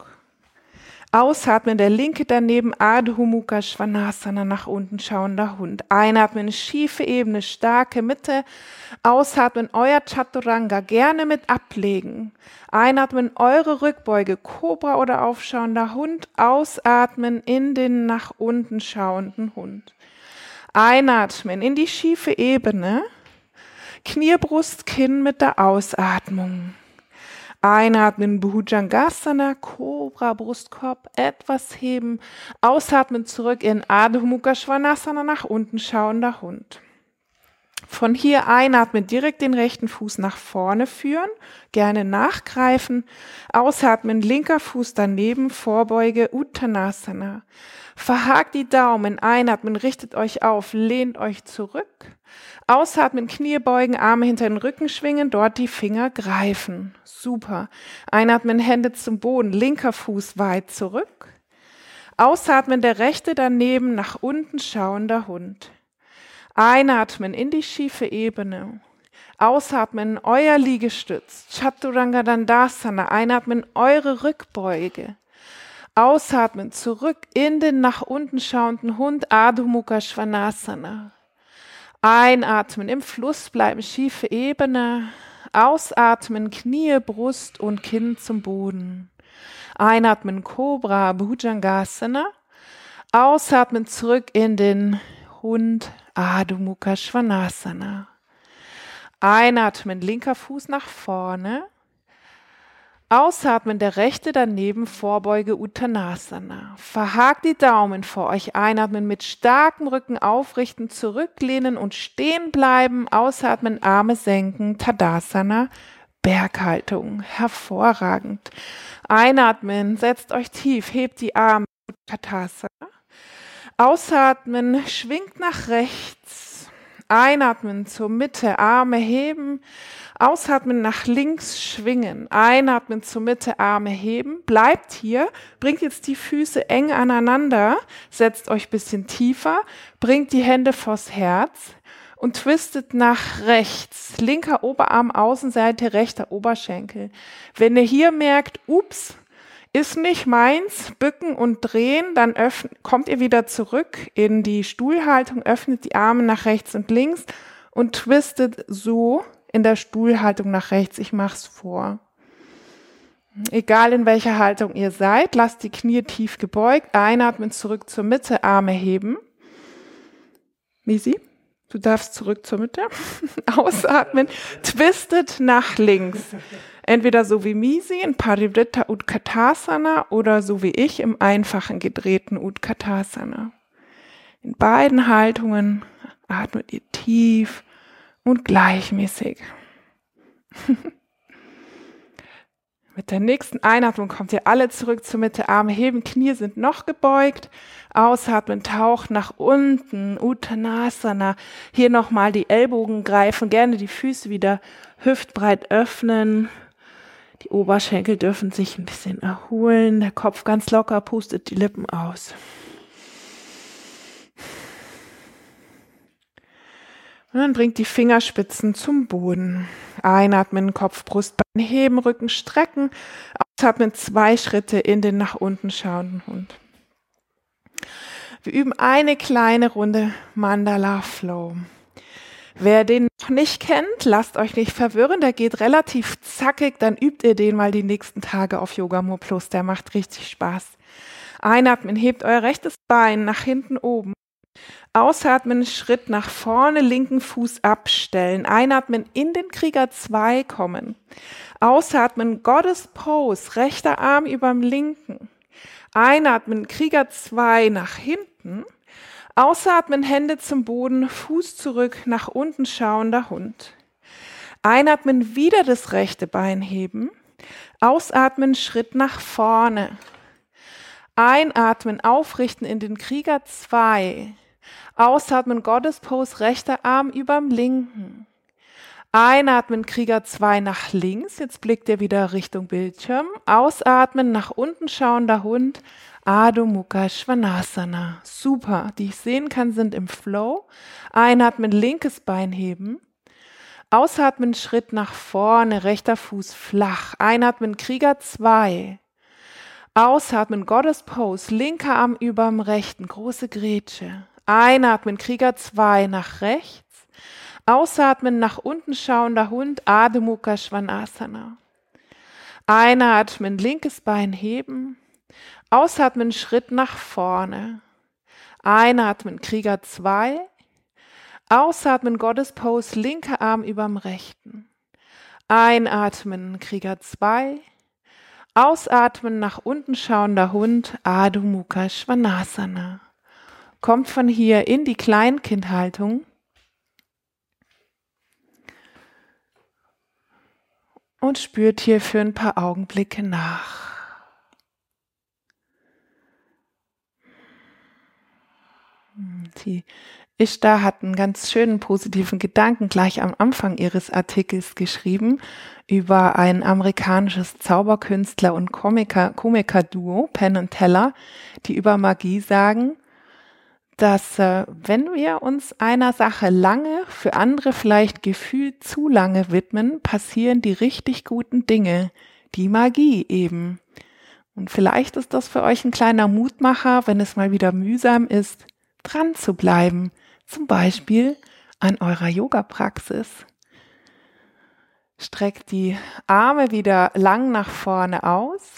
Ausatmen, der linke daneben, Adho Mukha Svanasana, nach unten schauender Hund. Einatmen, schiefe Ebene, starke Mitte. Ausatmen, euer Chaturanga, gerne mit ablegen. Einatmen, eure Rückbeuge, Kobra oder aufschauender Hund. Ausatmen, in den nach unten schauenden Hund. Einatmen, in die schiefe Ebene. Knie, Brust, Kinn mit der Ausatmung. Einatmen, Bhujangasana, Kobra, Brustkorb, etwas heben. Ausatmen, zurück in Adho Mukha Svanasana, nach unten schauender Hund. Von hier einatmen, direkt den rechten Fuß nach vorne führen, gerne nachgreifen. Ausatmen, linker Fuß daneben, Vorbeuge, Uttanasana. Verhakt die Daumen, einatmen, richtet euch auf, lehnt euch zurück. Ausatmen, Knie beugen, Arme hinter den Rücken schwingen, dort die Finger greifen. Super. Einatmen, Hände zum Boden, linker Fuß weit zurück. Ausatmen, der rechte daneben, nach unten schauender Hund. Einatmen, in die schiefe Ebene. Ausatmen, euer Liegestütz, Chaturanga Dandasana. Einatmen, eure Rückbeuge. Ausatmen, zurück in den nach unten schauenden Hund, Adho Mukha Svanasana. Einatmen, im Fluss bleiben, schiefe Ebene. Ausatmen, Knie, Brust und Kinn zum Boden. Einatmen, Kobra, Bhujangasana. Ausatmen, zurück in den Hund, Adho Mukha Svanasana. Einatmen, linker Fuß nach vorne. Ausatmen, der rechte daneben, Vorbeuge, Uttanasana. Verhakt die Daumen vor euch. Einatmen, mit starkem Rücken aufrichten, zurücklehnen und stehen bleiben. Ausatmen, Arme senken, Tadasana, Berghaltung. Hervorragend. Einatmen, setzt euch tief, hebt die Arme, Utkatasana. Ausatmen, schwingt nach rechts. Einatmen zur Mitte, Arme heben. Ausatmen, nach links schwingen. Einatmen zur Mitte, Arme heben. Bleibt hier, bringt jetzt die Füße eng aneinander, setzt euch ein bisschen tiefer, bringt die Hände vors Herz und twistet nach rechts. Linker Oberarm, Außenseite, rechter Oberschenkel. Wenn ihr hier merkt, ups, ist nicht meins, bücken und drehen, dann öffnet, kommt ihr wieder zurück in die Stuhlhaltung, öffnet die Arme nach rechts und links und twistet so in der Stuhlhaltung nach rechts. Ich mach's vor. Egal in welcher Haltung ihr seid, lasst die Knie tief gebeugt, einatmen, zurück zur Mitte, Arme heben. Misi, du darfst zurück zur Mitte. Ausatmen, twistet nach links. Entweder so wie Misi in Parivritta Utkatasana oder so wie ich im einfachen gedrehten Utkatasana. In beiden Haltungen atmet ihr tief und gleichmäßig. Mit der nächsten Einatmung kommt ihr alle zurück zur Mitte, Arme heben, Knie sind noch gebeugt. Ausatmen, taucht nach unten, Uttanasana. Hier nochmal die Ellbogen greifen, gerne die Füße wieder hüftbreit öffnen. Die Oberschenkel dürfen sich ein bisschen erholen, der Kopf ganz locker, pustet die Lippen aus. Und dann bringt die Fingerspitzen zum Boden. Einatmen, Kopf, Brustbein heben, Rücken strecken. Ausatmen, zwei Schritte in den nach unten schauenden Hund. Wir üben eine kleine Runde Mandala Flow. Wer den noch nicht kennt, lasst euch nicht verwirren, der geht relativ zackig, dann übt ihr den mal die nächsten Tage auf Yoga-More Plus, der macht richtig Spaß. Einatmen, hebt euer rechtes Bein nach hinten oben. Ausatmen, Schritt nach vorne, linken Fuß abstellen. Einatmen, in den Krieger zwei kommen. Ausatmen, Goddess Pose, rechter Arm überm linken. Einatmen, Krieger zwei nach hinten. Ausatmen, Hände zum Boden, Fuß zurück, nach unten schauender Hund. Einatmen, wieder das rechte Bein heben. Ausatmen, Schritt nach vorne. Einatmen, aufrichten in den Krieger zwei. Ausatmen, Goddess Pose, rechter Arm überm linken. Einatmen, Krieger zwei nach links. Jetzt blickt ihr wieder Richtung Bildschirm. Ausatmen, nach unten schauender Hund. Adho Mukha Svanasana. Super. Die ich sehen kann, sind im Flow. Einatmen, linkes Bein heben. Ausatmen, Schritt nach vorne, rechter Fuß flach. Einatmen, Krieger zwei. Ausatmen, Goddess Pose, linker Arm überm rechten, große Grätsche. Einatmen, Krieger zwei nach rechts. Ausatmen, nach unten schauender Hund, Adho Mukha Svanasana. Einatmen, linkes Bein heben. Ausatmen, Schritt nach vorne. Einatmen, Krieger zwei. Ausatmen, Goddess Pose, linker Arm überm rechten. Einatmen, Krieger zwei. Ausatmen, nach unten schauender Hund, Adho Mukha Svanasana. Kommt von hier in die Kleinkindhaltung. Und spürt hier für ein paar Augenblicke nach. Die Ishtar hat einen ganz schönen positiven Gedanken gleich am Anfang ihres Artikels geschrieben über ein amerikanisches Zauberkünstler- und Komiker, Komiker-Duo, Penn und Teller, die über Magie sagen, dass äh, wenn wir uns einer Sache lange, für andere vielleicht gefühlt zu lange widmen, passieren die richtig guten Dinge, die Magie eben. Und vielleicht ist das für euch ein kleiner Mutmacher, wenn es mal wieder mühsam ist, dran zu bleiben, zum Beispiel an eurer Yoga-Praxis. Streckt die Arme wieder lang nach vorne aus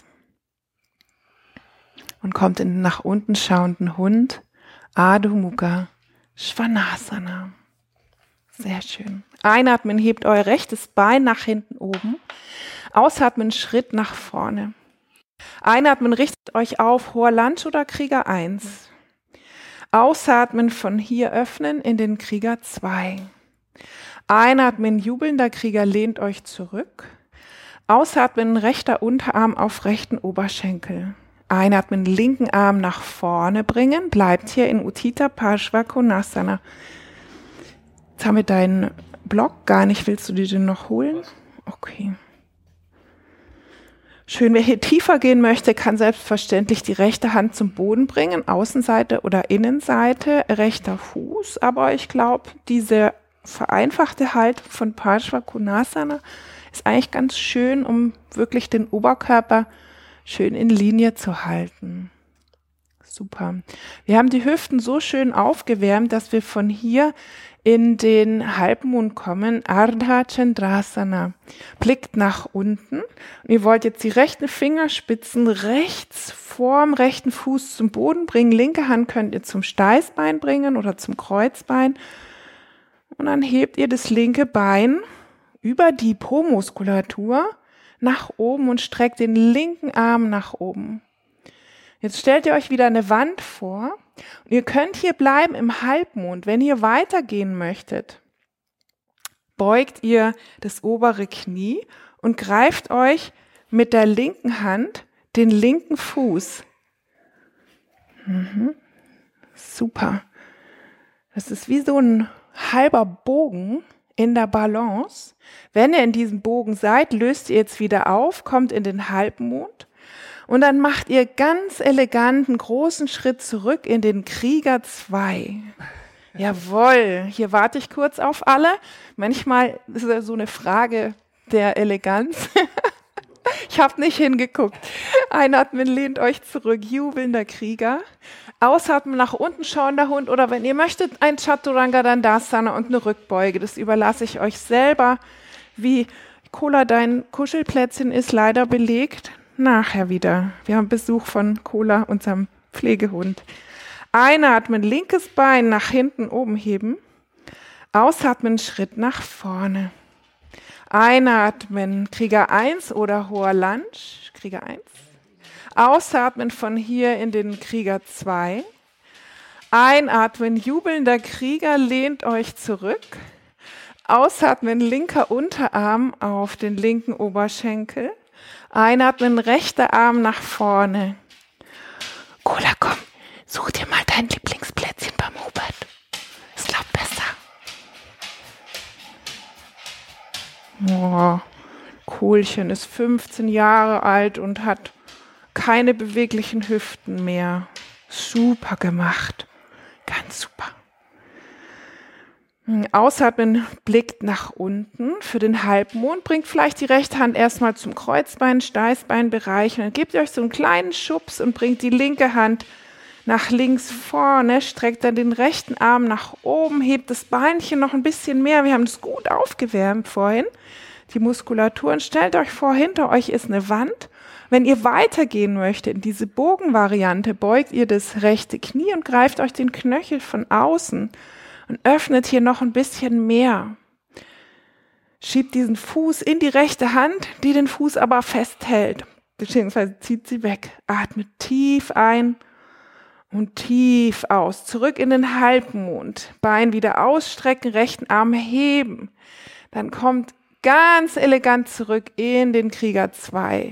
und kommt in den nach unten schauenden Hund, Adho Mukha Svanasana. Sehr schön. Einatmen, hebt euer rechtes Bein nach hinten oben. Ausatmen, Schritt nach vorne. Einatmen, richtet euch auf, hoher Lunge oder Krieger eins. Ausatmen, von hier öffnen in den Krieger zwei. Einatmen, jubelnder Krieger, lehnt euch zurück. Ausatmen, rechter Unterarm auf rechten Oberschenkel. Einatmen, linken Arm nach vorne bringen. Bleibt hier in Utthita Parshva Konasana. Jetzt haben wir deinen Block gar nicht. Willst du dir den noch holen? Okay. Schön, wer hier tiefer gehen möchte, kann selbstverständlich die rechte Hand zum Boden bringen, Außenseite oder Innenseite, rechter Fuß. Aber ich glaube, diese vereinfachte Haltung von Parshvakonasana ist eigentlich ganz schön, um wirklich den Oberkörper schön in Linie zu halten. Super. Wir haben die Hüften so schön aufgewärmt, dass wir von hier in den Halbmond kommen, Ardha Chandrasana. Blickt nach unten und ihr wollt jetzt die rechten Fingerspitzen rechts vorm rechten Fuß zum Boden bringen. Linke Hand könnt ihr zum Steißbein bringen oder zum Kreuzbein. Und dann hebt ihr das linke Bein über die Po-Muskulatur nach oben und streckt den linken Arm nach oben. Jetzt stellt ihr euch wieder eine Wand vor und ihr könnt hier bleiben im Halbmond. Wenn ihr weitergehen möchtet, beugt ihr das obere Knie und greift euch mit der linken Hand den linken Fuß. Mhm. Super. Das ist wie so ein halber Bogen in der Balance. Wenn ihr in diesem Bogen seid, löst ihr jetzt wieder auf, kommt in den Halbmond. Und dann macht ihr ganz elegant einen großen Schritt zurück in den Krieger zwei. Jawohl, hier warte ich kurz auf alle. Manchmal ist es so eine Frage der Eleganz. Ich habe nicht hingeguckt. Einatmen, lehnt euch zurück, jubelnder Krieger. Ausatmen, nach unten schauender Hund oder wenn ihr möchtet, ein Chaturanga Dandasana und eine Rückbeuge. Das überlasse ich euch selber. Wie Cola, dein Kuschelplätzchen ist leider belegt. Nachher wieder. Wir haben Besuch von Cola, unserem Pflegehund. Einatmen, linkes Bein nach hinten oben heben. Ausatmen, Schritt nach vorne. Einatmen, Krieger eins oder hoher Lunge, Krieger eins. Ausatmen von hier in den Krieger zwei. Einatmen, jubelnder Krieger, lehnt euch zurück. Ausatmen, linker Unterarm auf den linken Oberschenkel. Einatmen, rechter Arm nach vorne. Cola, komm, such dir mal dein Lieblingsplätzchen beim Hubert. Ist glaub besser. Oh, Kohlchen ist fünfzehn Jahre alt und hat keine beweglichen Hüften mehr. Super gemacht. Ganz super. Ausatmen, blickt nach unten. Für den Halbmond bringt vielleicht die rechte Hand erstmal zum Kreuzbein, Steißbeinbereich und dann gebt ihr euch so einen kleinen Schubs und bringt die linke Hand nach links vorne, streckt dann den rechten Arm nach oben, hebt das Beinchen noch ein bisschen mehr. Wir haben es gut aufgewärmt vorhin, die Muskulatur. Und stellt euch vor, hinter euch ist eine Wand. Wenn ihr weitergehen möchtet in diese Bogenvariante, beugt ihr das rechte Knie und greift euch den Knöchel von außen und öffnet hier noch ein bisschen mehr. Schiebt diesen Fuß in die rechte Hand, die den Fuß aber festhält, beziehungsweise zieht sie weg. Atmet tief ein und tief aus. Zurück in den Halbmond. Bein wieder ausstrecken, rechten Arm heben. Dann kommt ganz elegant zurück in den Krieger zwei.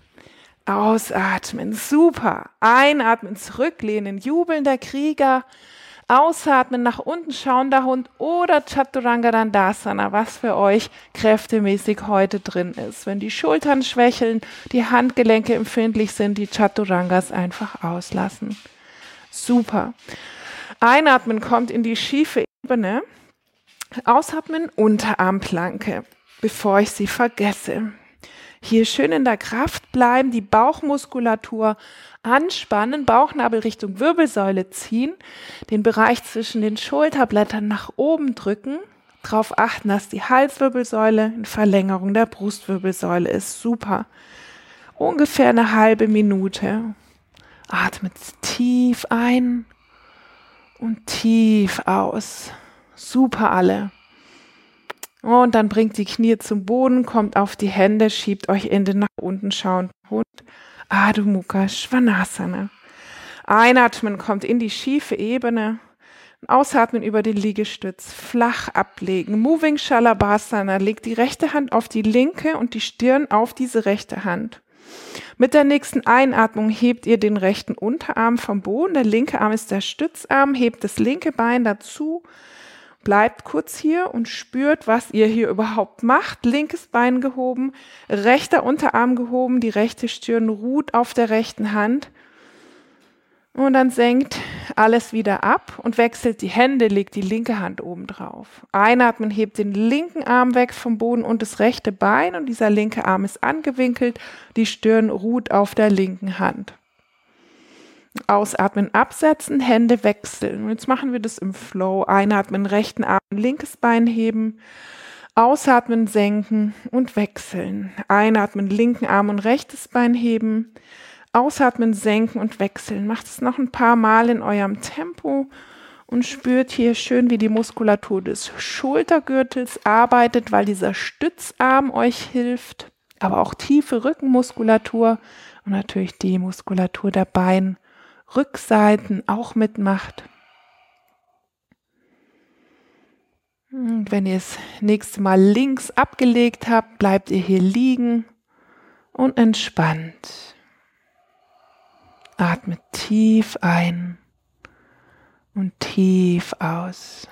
Ausatmen, super. Einatmen, zurücklehnen, jubelnder Krieger. Ausatmen, nach unten schauender Hund oder Chaturanga Dandasana, was für euch kräftemäßig heute drin ist. Wenn die Schultern schwächeln, die Handgelenke empfindlich sind, die Chaturangas einfach auslassen. Super. Einatmen kommt in die schiefe Ebene. Ausatmen, Unterarmplanke, bevor ich sie vergesse. Hier schön in der Kraft bleiben, die Bauchmuskulatur anspannen, Bauchnabel Richtung Wirbelsäule ziehen, den Bereich zwischen den Schulterblättern nach oben drücken, darauf achten, dass die Halswirbelsäule in Verlängerung der Brustwirbelsäule ist. Super. Ungefähr eine halbe Minute. Atmet tief ein und tief aus. Super alle. Und dann bringt die Knie zum Boden, kommt auf die Hände, schiebt euch in den nach unten schauenden Hund. Adho Mukha Svanasana. Einatmen kommt in die schiefe Ebene. Ausatmen über den Liegestütz. Flach ablegen. Moving Shalabhasana. Legt die rechte Hand auf die linke und die Stirn auf diese rechte Hand. Mit der nächsten Einatmung hebt ihr den rechten Unterarm vom Boden. Der linke Arm ist der Stützarm. Hebt das linke Bein dazu. Bleibt kurz hier und spürt, was ihr hier überhaupt macht. Linkes Bein gehoben, rechter Unterarm gehoben, die rechte Stirn ruht auf der rechten Hand. Und dann senkt alles wieder ab und wechselt die Hände, legt die linke Hand oben drauf. Einatmen, hebt den linken Arm weg vom Boden und das rechte Bein und dieser linke Arm ist angewinkelt, die Stirn ruht auf der linken Hand. Ausatmen, absetzen, Hände wechseln. Und jetzt machen wir das im Flow. Einatmen, rechten Arm, linkes Bein heben. Ausatmen, senken und wechseln. Einatmen, linken Arm und rechtes Bein heben. Ausatmen, senken und wechseln. Macht es noch ein paar Mal in eurem Tempo und spürt hier schön, wie die Muskulatur des Schultergürtels arbeitet, weil dieser Stützarm euch hilft. Aber auch tiefe Rückenmuskulatur und natürlich die Muskulatur der Beine. Rückseiten auch mitmacht. Und wenn ihr das nächste Mal links abgelegt habt, bleibt ihr hier liegen und entspannt. Atmet tief ein und tief aus.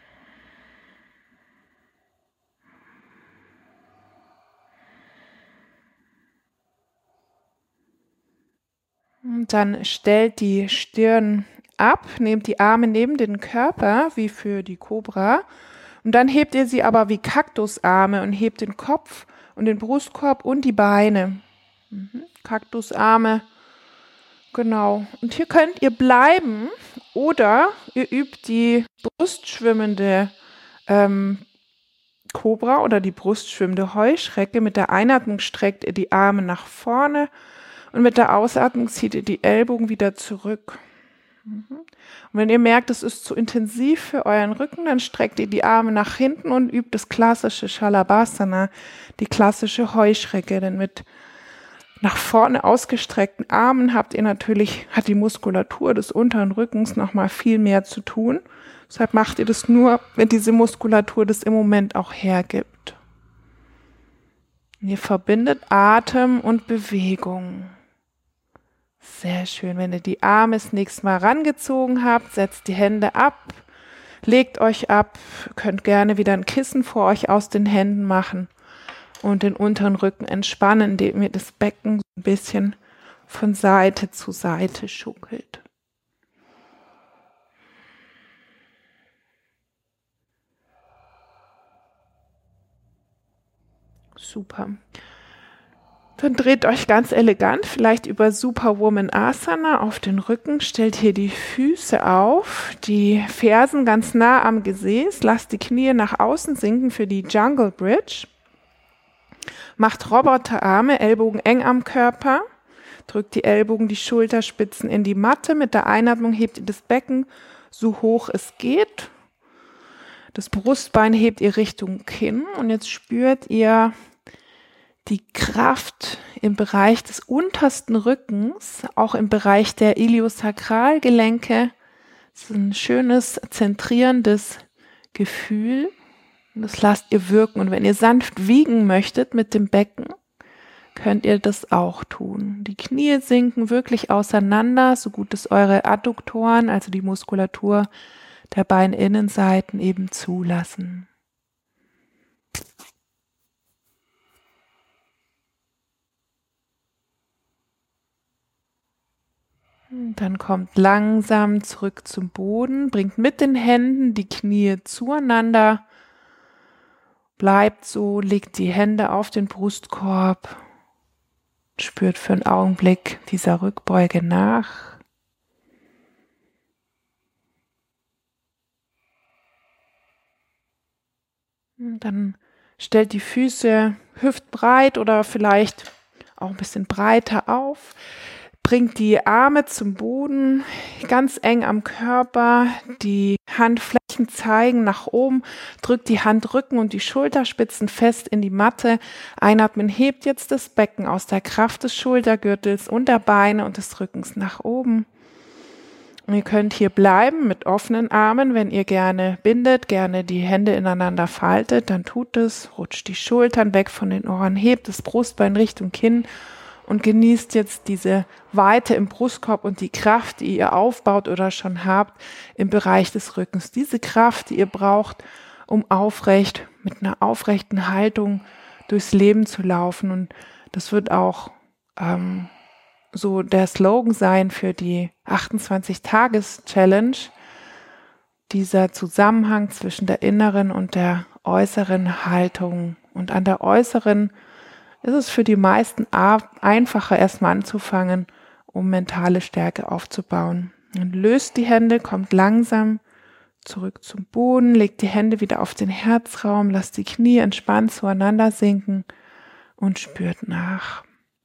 Und dann stellt die Stirn ab, nehmt die Arme neben den Körper, wie für die Kobra. Und dann hebt ihr sie aber wie Kaktusarme und hebt den Kopf und den Brustkorb und die Beine. Mhm. Kaktusarme, genau. Und hier könnt ihr bleiben oder ihr übt die brustschwimmende ähm, Kobra oder die brustschwimmende Heuschrecke. Mit der Einatmung streckt ihr die Arme nach vorne. Und mit der Ausatmung zieht ihr die Ellbogen wieder zurück. Und wenn ihr merkt, es ist zu intensiv für euren Rücken, dann streckt ihr die Arme nach hinten und übt das klassische Shalabhasana, die klassische Heuschrecke. Denn mit nach vorne ausgestreckten Armen habt ihr natürlich, hat die Muskulatur des unteren Rückens nochmal viel mehr zu tun. Deshalb macht ihr das nur, wenn diese Muskulatur das im Moment auch hergibt. Und ihr verbindet Atem und Bewegung. Sehr schön. Wenn ihr die Arme das nächste Mal rangezogen habt, setzt die Hände ab, legt euch ab, könnt gerne wieder ein Kissen vor euch aus den Händen machen und den unteren Rücken entspannen, indem ihr das Becken ein bisschen von Seite zu Seite schuckelt. Super. Dann dreht euch ganz elegant, vielleicht über Superwoman Asana auf den Rücken, stellt hier die Füße auf, die Fersen ganz nah am Gesäß, lasst die Knie nach außen sinken für die Jungle Bridge. Macht Roboterarme, Ellbogen eng am Körper, drückt die Ellbogen, die Schulterspitzen in die Matte. Mit der Einatmung hebt ihr das Becken so hoch es geht. Das Brustbein hebt ihr Richtung Kinn und jetzt spürt ihr die Kraft im Bereich des untersten Rückens, auch im Bereich der Iliosakralgelenke. Das ist ein schönes, zentrierendes Gefühl. Und das lasst ihr wirken. Und wenn ihr sanft wiegen möchtet mit dem Becken, könnt ihr das auch tun. Die Knie sinken wirklich auseinander, so gut es eure Adduktoren, also die Muskulatur der Beininnenseiten eben zulassen. Dann kommt langsam zurück zum Boden, bringt mit den Händen die Knie zueinander, bleibt so, legt die Hände auf den Brustkorb, spürt für einen Augenblick dieser Rückbeuge nach. Und dann stellt die Füße hüftbreit oder vielleicht auch ein bisschen breiter auf. Bringt die Arme zum Boden, ganz eng am Körper, die Handflächen zeigen nach oben, drückt die Handrücken und die Schulterspitzen fest in die Matte. Einatmen, hebt jetzt das Becken aus der Kraft des Schultergürtels und der Beine und des Rückens nach oben. Und ihr könnt hier bleiben mit offenen Armen, wenn ihr gerne bindet, gerne die Hände ineinander faltet, dann tut es, rutscht die Schultern weg von den Ohren, hebt das Brustbein Richtung Kinn und genießt jetzt diese Weite im Brustkorb und die Kraft, die ihr aufbaut oder schon habt im Bereich des Rückens. Diese Kraft, die ihr braucht, um aufrecht, mit einer aufrechten Haltung durchs Leben zu laufen. Und das wird auch ähm, so der Slogan sein für die achtundzwanzig-Tages-Challenge. Dieser Zusammenhang zwischen der inneren und der äußeren Haltung. Und an der äußeren ist es für die meisten einfacher, erstmal anzufangen, um mentale Stärke aufzubauen. Und löst die Hände, kommt langsam zurück zum Boden, legt die Hände wieder auf den Herzraum, lasst die Knie entspannt zueinander sinken und spürt nach.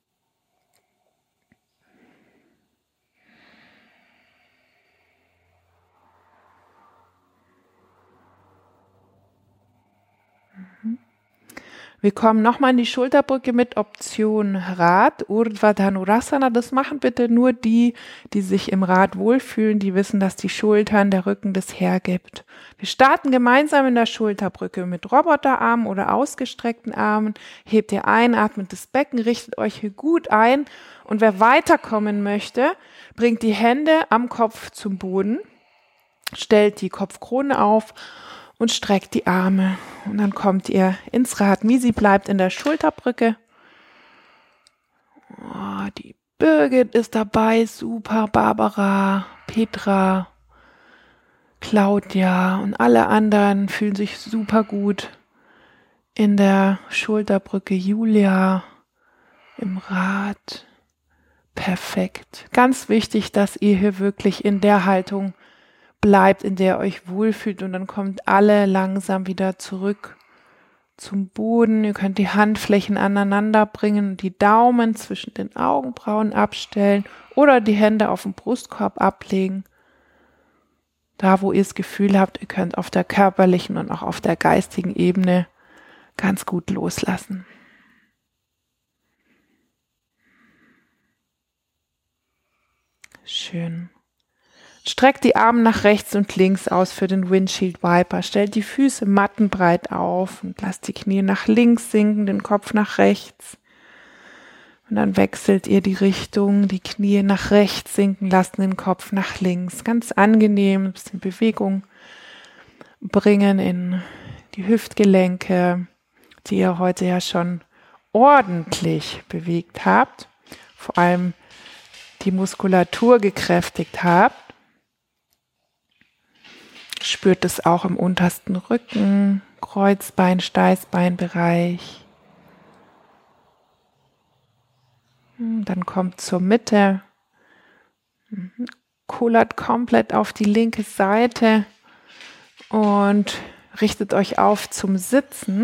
Wir kommen nochmal in die Schulterbrücke mit Option Rad, Urdhva Dhanurasana. Das machen bitte nur die, die sich im Rad wohlfühlen, die wissen, dass die Schultern, der Rücken das hergibt. Wir starten gemeinsam in der Schulterbrücke mit Roboterarmen oder ausgestreckten Armen. Hebt ihr ein, atmet das Becken, richtet euch hier gut ein. Und wer weiterkommen möchte, bringt die Hände am Kopf zum Boden, stellt die Kopfkrone auf und streckt die Arme. Und dann kommt ihr ins Rad. Misi bleibt in der Schulterbrücke. Oh, die Birgit ist dabei. Super. Barbara, Petra, Claudia und alle anderen fühlen sich super gut in der Schulterbrücke. Julia im Rad. Perfekt. Ganz wichtig, dass ihr hier wirklich in der Haltung bleibt, in der ihr euch wohlfühlt, und dann kommt alle langsam wieder zurück zum Boden. Ihr könnt die Handflächen aneinander bringen und die Daumen zwischen den Augenbrauen abstellen oder die Hände auf den Brustkorb ablegen. Da, wo ihr das Gefühl habt, ihr könnt auf der körperlichen und auch auf der geistigen Ebene ganz gut loslassen. Schön. Streckt die Arme nach rechts und links aus für den Windshield Wiper. Stellt die Füße mattenbreit auf und lasst die Knie nach links sinken, den Kopf nach rechts. Und dann wechselt ihr die Richtung, die Knie nach rechts sinken lassen, den Kopf nach links. Ganz angenehm, ein bisschen Bewegung bringen in die Hüftgelenke, die ihr heute ja schon ordentlich bewegt habt. Vor allem die Muskulatur gekräftigt habt. Spürt es auch im untersten Rücken, Kreuzbein, Steißbeinbereich. Dann kommt zur Mitte, kullert komplett auf die linke Seite und richtet euch auf zum Sitzen.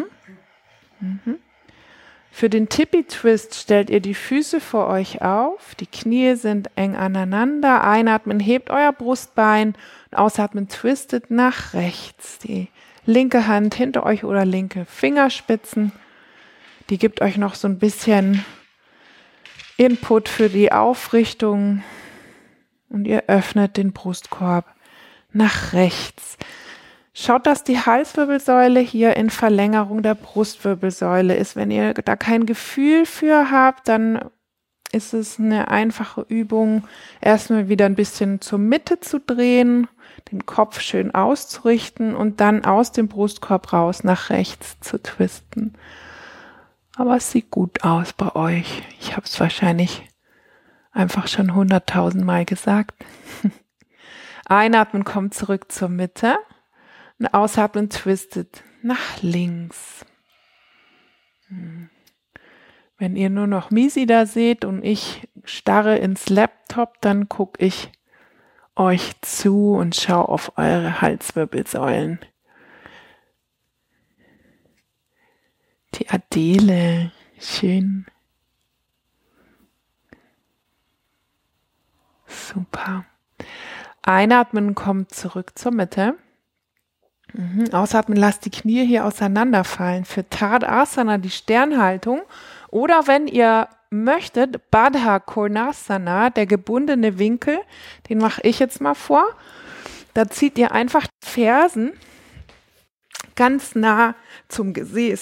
Für den Tippy-Twist stellt ihr die Füße vor euch auf, die Knie sind eng aneinander, einatmen, hebt euer Brustbein, ausatmen, twistet nach rechts, die linke Hand hinter euch oder linke Fingerspitzen, die gibt euch noch so ein bisschen Input für die Aufrichtung und ihr öffnet den Brustkorb nach rechts. Schaut, dass die Halswirbelsäule hier in Verlängerung der Brustwirbelsäule ist. Wenn ihr da kein Gefühl für habt, dann ist es eine einfache Übung, erstmal wieder ein bisschen zur Mitte zu drehen, den Kopf schön auszurichten und dann aus dem Brustkorb raus nach rechts zu twisten. Aber es sieht gut aus bei euch. Ich habe es wahrscheinlich einfach schon hunderttausend Mal gesagt. Einatmen, kommt zurück zur Mitte. Und ausatmen, twistet nach links. Wenn ihr nur noch Misi da seht und ich starre ins Laptop, dann gucke ich euch zu und schaue auf eure Halswirbelsäulen. Die Adele, schön. Super. Einatmen, kommt zurück zur Mitte. Mhm. Ausatmen, lasst die Knie hier auseinanderfallen. Für Tadasana, die Sternhaltung. Oder wenn ihr möchtet, Baddha Konasana, der gebundene Winkel, den mache ich jetzt mal vor. Da zieht ihr einfach die Fersen ganz nah zum Gesäß.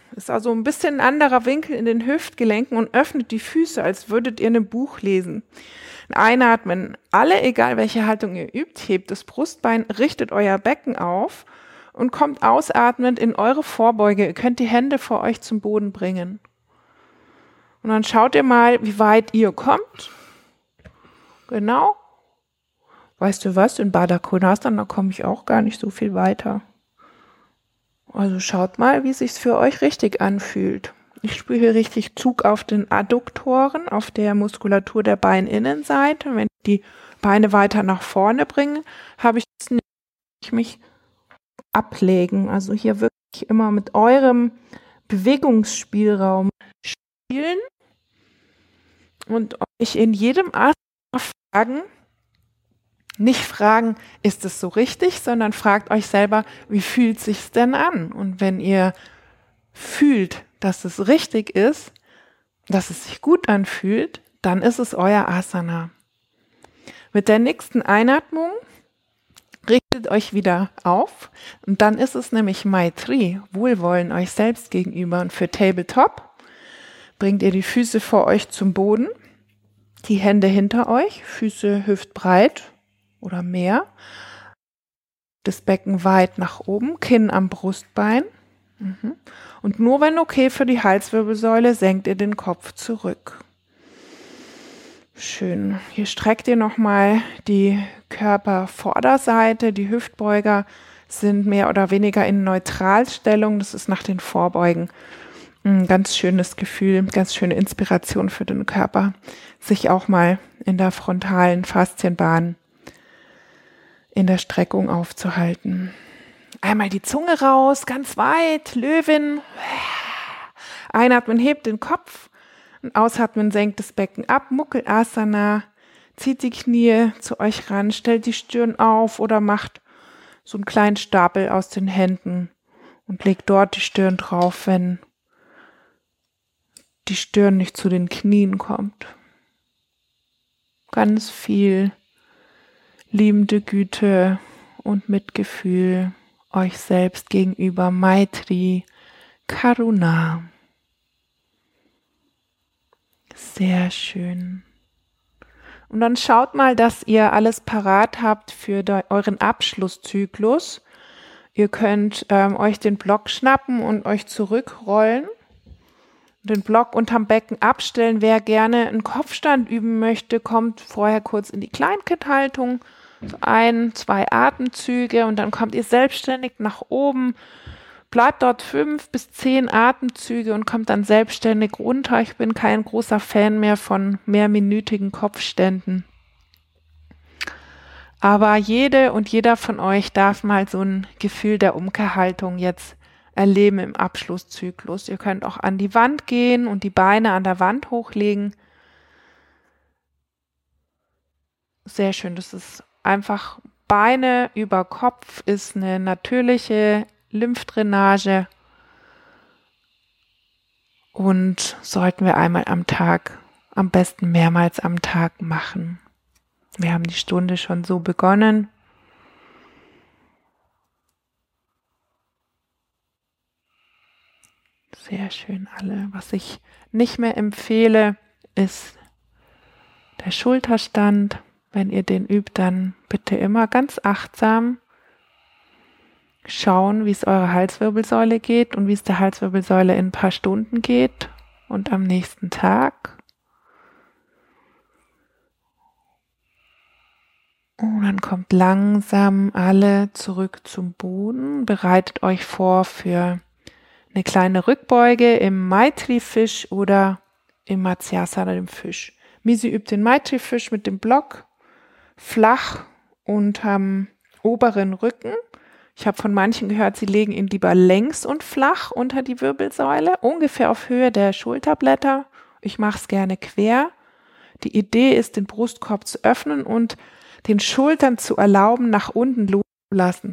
Ist also ein bisschen ein anderer Winkel in den Hüftgelenken und öffnet die Füße, als würdet ihr ein Buch lesen. Einatmen, alle, egal welche Haltung ihr übt, hebt das Brustbein, richtet euer Becken auf und kommt ausatmend in eure Vorbeuge. Ihr könnt die Hände vor euch zum Boden bringen. Und dann schaut ihr mal, wie weit ihr kommt. Genau. Weißt du was, in Baddha Konasana, da komme ich auch gar nicht so viel weiter. Also schaut mal, wie es sich für euch richtig anfühlt. Ich spüre hier richtig Zug auf den Adduktoren, auf der Muskulatur der Beininnenseite. Wenn ich die Beine weiter nach vorne bringe, habe ich das nicht, ich mich ablegen. Also hier wirklich immer mit eurem Bewegungsspielraum spielen und euch in jedem Asana fragen, nicht fragen, ist es so richtig, sondern fragt euch selber, wie fühlt es sich denn an? Und wenn ihr fühlt, dass es richtig ist, dass es sich gut anfühlt, dann ist es euer Asana. Mit der nächsten Einatmung richtet euch wieder auf und dann ist es nämlich Maitri, Wohlwollen euch selbst gegenüber. Und für Tabletop bringt ihr die Füße vor euch zum Boden, die Hände hinter euch, Füße hüftbreit oder mehr, das Becken weit nach oben, Kinn am Brustbein. Mhm. Und nur wenn okay für die Halswirbelsäule, senkt ihr den Kopf zurück. Schön. Hier streckt ihr nochmal die Körpervorderseite. Die Hüftbeuger sind mehr oder weniger in Neutralstellung. Das ist nach den Vorbeugen ein ganz schönes Gefühl, ganz schöne Inspiration für den Körper, sich auch mal in der frontalen Faszienbahn in der Streckung aufzuhalten. Einmal die Zunge raus, ganz weit, Löwin. Einatmen, hebt den Kopf und ausatmen, senkt das Becken ab, Mukkelasana, zieht die Knie zu euch ran, stellt die Stirn auf oder macht so einen kleinen Stapel aus den Händen und legt dort die Stirn drauf, wenn die Stirn nicht zu den Knien kommt. Ganz viel liebende Güte und Mitgefühl euch selbst gegenüber, Maitri, Karuna. Sehr schön. Und dann schaut mal, dass ihr alles parat habt für de- euren Abschlusszyklus. Ihr könnt ähm, euch den Block schnappen und euch zurückrollen. Den Block unterm Becken abstellen. Wer gerne einen Kopfstand üben möchte, kommt vorher kurz in die Kleinkind-Haltung. So ein, zwei Atemzüge und dann kommt ihr selbstständig nach oben. Bleibt dort fünf bis zehn Atemzüge und kommt dann selbstständig runter. Ich bin kein großer Fan mehr von mehrminütigen Kopfständen. Aber jede und jeder von euch darf mal so ein Gefühl der Umkehrhaltung jetzt erleben im Abschlusszyklus. Ihr könnt auch an die Wand gehen und die Beine an der Wand hochlegen. Sehr schön, das ist einfach Beine über Kopf, ist eine natürliche Lymphdrainage und sollten wir einmal am Tag, am besten mehrmals am Tag machen. Wir haben die Stunde schon so begonnen. Sehr schön alle. Was ich nicht mehr empfehle, ist der Schulterstand. Wenn ihr den übt, dann bitte immer ganz achtsam schauen, wie es eurer Halswirbelsäule geht und wie es der Halswirbelsäule in ein paar Stunden geht und am nächsten Tag. Und dann kommt langsam alle zurück zum Boden. Bereitet euch vor für eine kleine Rückbeuge im Maitri-Fisch oder im Matsyasana, dem Fisch. Misi übt den Maitri-Fisch mit dem Block flach unterm oberen Rücken. Ich habe von manchen gehört, sie legen ihn lieber längs und flach unter die Wirbelsäule, ungefähr auf Höhe der Schulterblätter. Ich mache es gerne quer. Die Idee ist, den Brustkorb zu öffnen und den Schultern zu erlauben, nach unten loszulassen.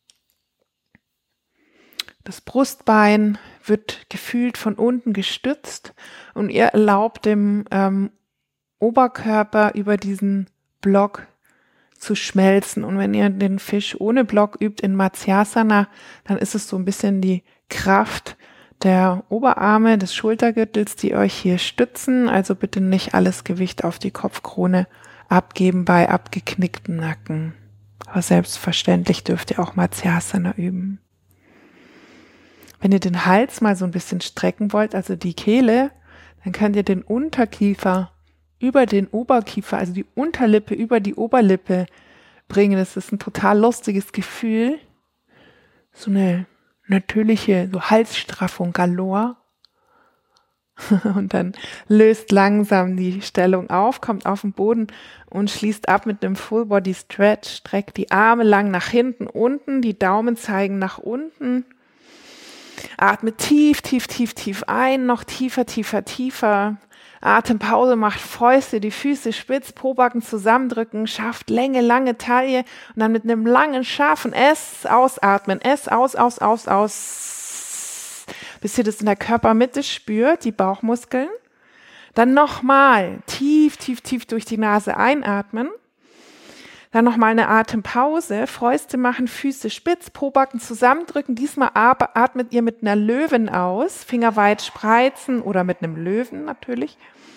Das Brustbein wird gefühlt von unten gestützt und ihr erlaubt dem ähm, Oberkörper über diesen Block zu schmelzen. Und wenn ihr den Fisch ohne Block übt in Matsyasana, dann ist es so ein bisschen die Kraft der Oberarme, des Schultergürtels, die euch hier stützen. Also bitte nicht alles Gewicht auf die Kopfkrone abgeben bei abgeknicktem Nacken. Aber selbstverständlich dürft ihr auch Matsyasana üben. Wenn ihr den Hals mal so ein bisschen strecken wollt, also die Kehle, dann könnt ihr den Unterkiefer über den Oberkiefer, also die Unterlippe über die Oberlippe bringen. Das ist ein total lustiges Gefühl. So eine natürliche so Halsstraffung galore. Und dann löst langsam die Stellung auf, kommt auf den Boden und schließt ab mit einem Full Body Stretch. Streckt die Arme lang nach hinten, unten, die Daumen zeigen nach unten. Atmet tief, tief, tief, tief ein, noch tiefer, tiefer, tiefer. Atempause, macht Fäuste, die Füße spitz, Pobacken zusammendrücken, schafft Länge, lange Taille und dann mit einem langen, scharfen S ausatmen. S, aus, aus, aus, aus. Bis ihr das in der Körpermitte spürt, die Bauchmuskeln. Dann nochmal tief, tief, tief durch die Nase einatmen. Dann nochmal eine Atempause, Fäuste machen, Füße spitz, Pobacken zusammendrücken. Diesmal atmet ihr mit einer Löwen aus, Finger weit spreizen oder mit einem Löwen natürlich.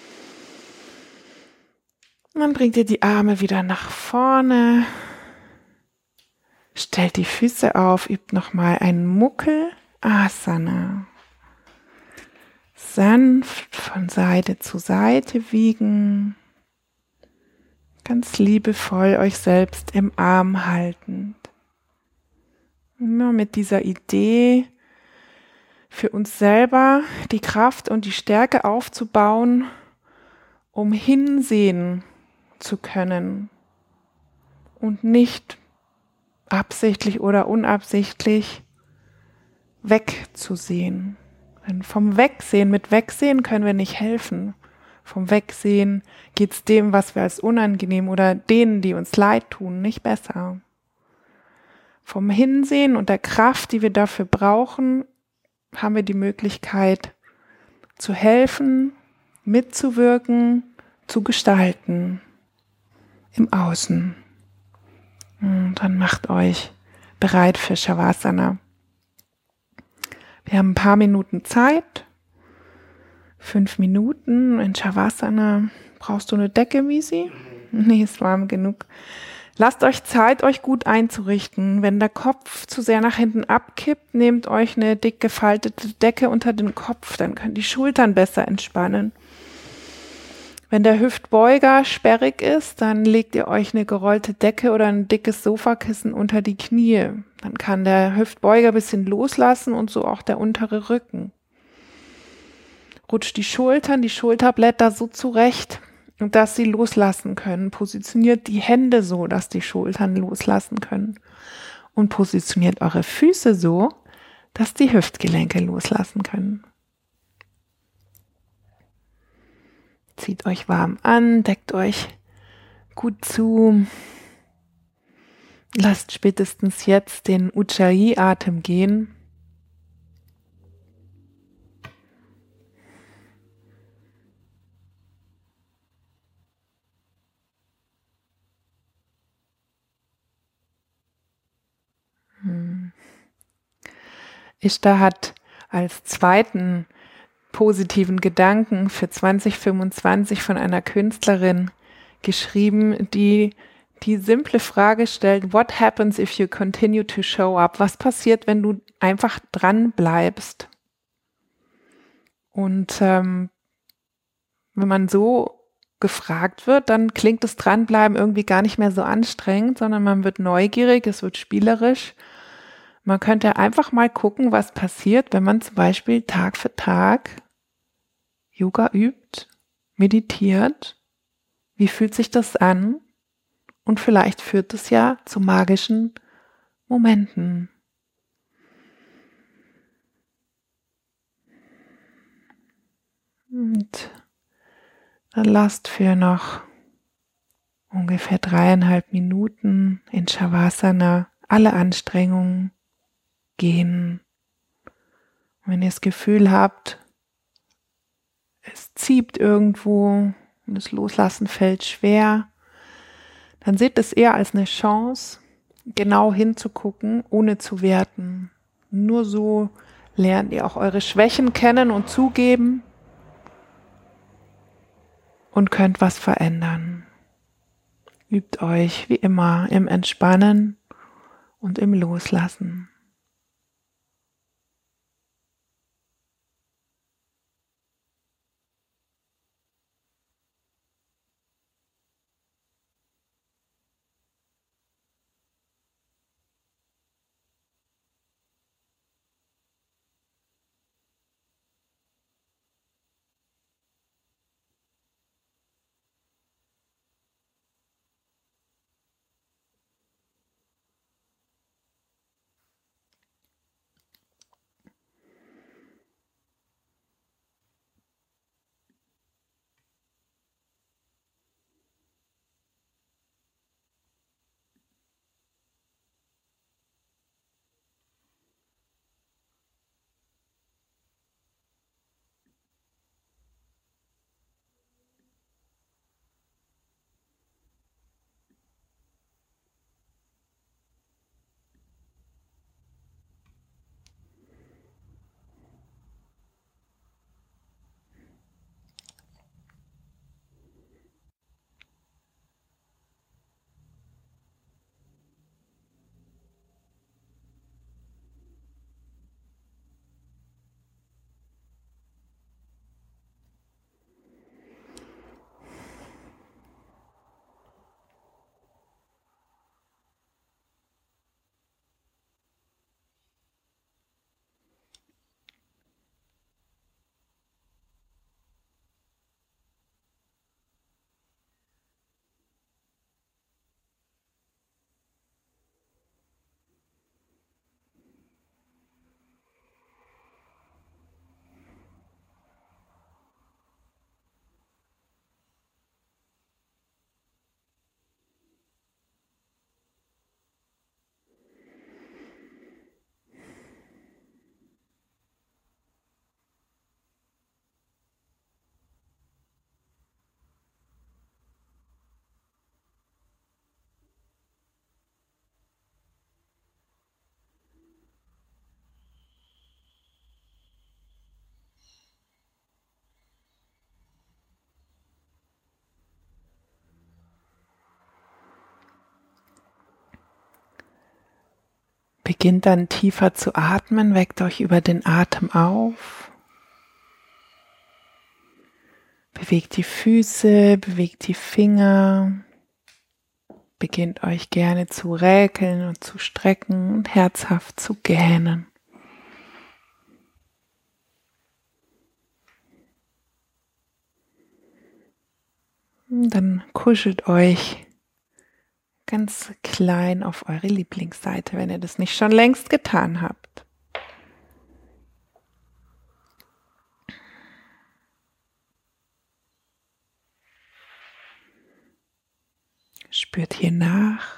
Und dann bringt ihr die Arme wieder nach vorne. Stellt die Füße auf, übt nochmal einen Muckel-Asana. Sanft von Seite zu Seite wiegen. Ganz liebevoll euch selbst im Arm haltend. Immer mit dieser Idee, für uns selber die Kraft und die Stärke aufzubauen, um hinsehen zu können und nicht absichtlich oder unabsichtlich wegzusehen. Denn vom Wegsehen, mit Wegsehen können wir nicht helfen. Vom Wegsehen geht's dem, was wir als unangenehm oder denen, die uns leid tun, nicht besser. Vom Hinsehen und der Kraft, die wir dafür brauchen, haben wir die Möglichkeit zu helfen, mitzuwirken, zu gestalten im Außen. Und dann macht euch bereit für Shavasana. Wir haben ein paar Minuten Zeit. Fünf Minuten in Shavasana. Brauchst du eine Decke, Misi? Nee, ist warm genug. Lasst euch Zeit, euch gut einzurichten. Wenn der Kopf zu sehr nach hinten abkippt, nehmt euch eine dick gefaltete Decke unter den Kopf, dann können die Schultern besser entspannen. Wenn der Hüftbeuger sperrig ist, dann legt ihr euch eine gerollte Decke oder ein dickes Sofakissen unter die Knie. Dann kann der Hüftbeuger ein bisschen loslassen und so auch der untere Rücken. Rutscht die Schultern, die Schulterblätter so zurecht, dass sie loslassen können. Positioniert die Hände so, dass die Schultern loslassen können. Und positioniert eure Füße so, dass die Hüftgelenke loslassen können. Zieht euch warm an, deckt euch gut zu. Lasst spätestens jetzt den Ujjayi-Atem gehen. Ishtar hat als zweiten positiven Gedanken für zwanzig fünfundzwanzig von einer Künstlerin geschrieben, die die simple Frage stellt: What happens if you continue to show up? Was passiert, wenn du einfach dran bleibst? Und ähm, wenn man so gefragt wird, dann klingt das Dranbleiben irgendwie gar nicht mehr so anstrengend, sondern man wird neugierig, es wird spielerisch. Man könnte einfach mal gucken, was passiert, wenn man zum Beispiel Tag für Tag Yoga übt, meditiert. Wie fühlt sich das an? Und vielleicht führt es ja zu magischen Momenten. Und dann lasst für noch ungefähr dreieinhalb Minuten in Shavasana alle Anstrengungen gehen. Und wenn ihr das Gefühl habt, es zieht irgendwo und das Loslassen fällt schwer, dann seht es eher als eine Chance, genau hinzugucken, ohne zu werten. Nur so lernt ihr auch eure Schwächen kennen und zugeben und könnt was verändern. Übt euch wie immer im Entspannen und im Loslassen. Beginnt dann tiefer zu atmen, weckt euch über den Atem auf. Bewegt die Füße, bewegt die Finger. Beginnt euch gerne zu räkeln und zu strecken und herzhaft zu gähnen. Und dann kuschelt euch ganz klein auf eure Lieblingsseite, wenn ihr das nicht schon längst getan habt. Spürt hier nach.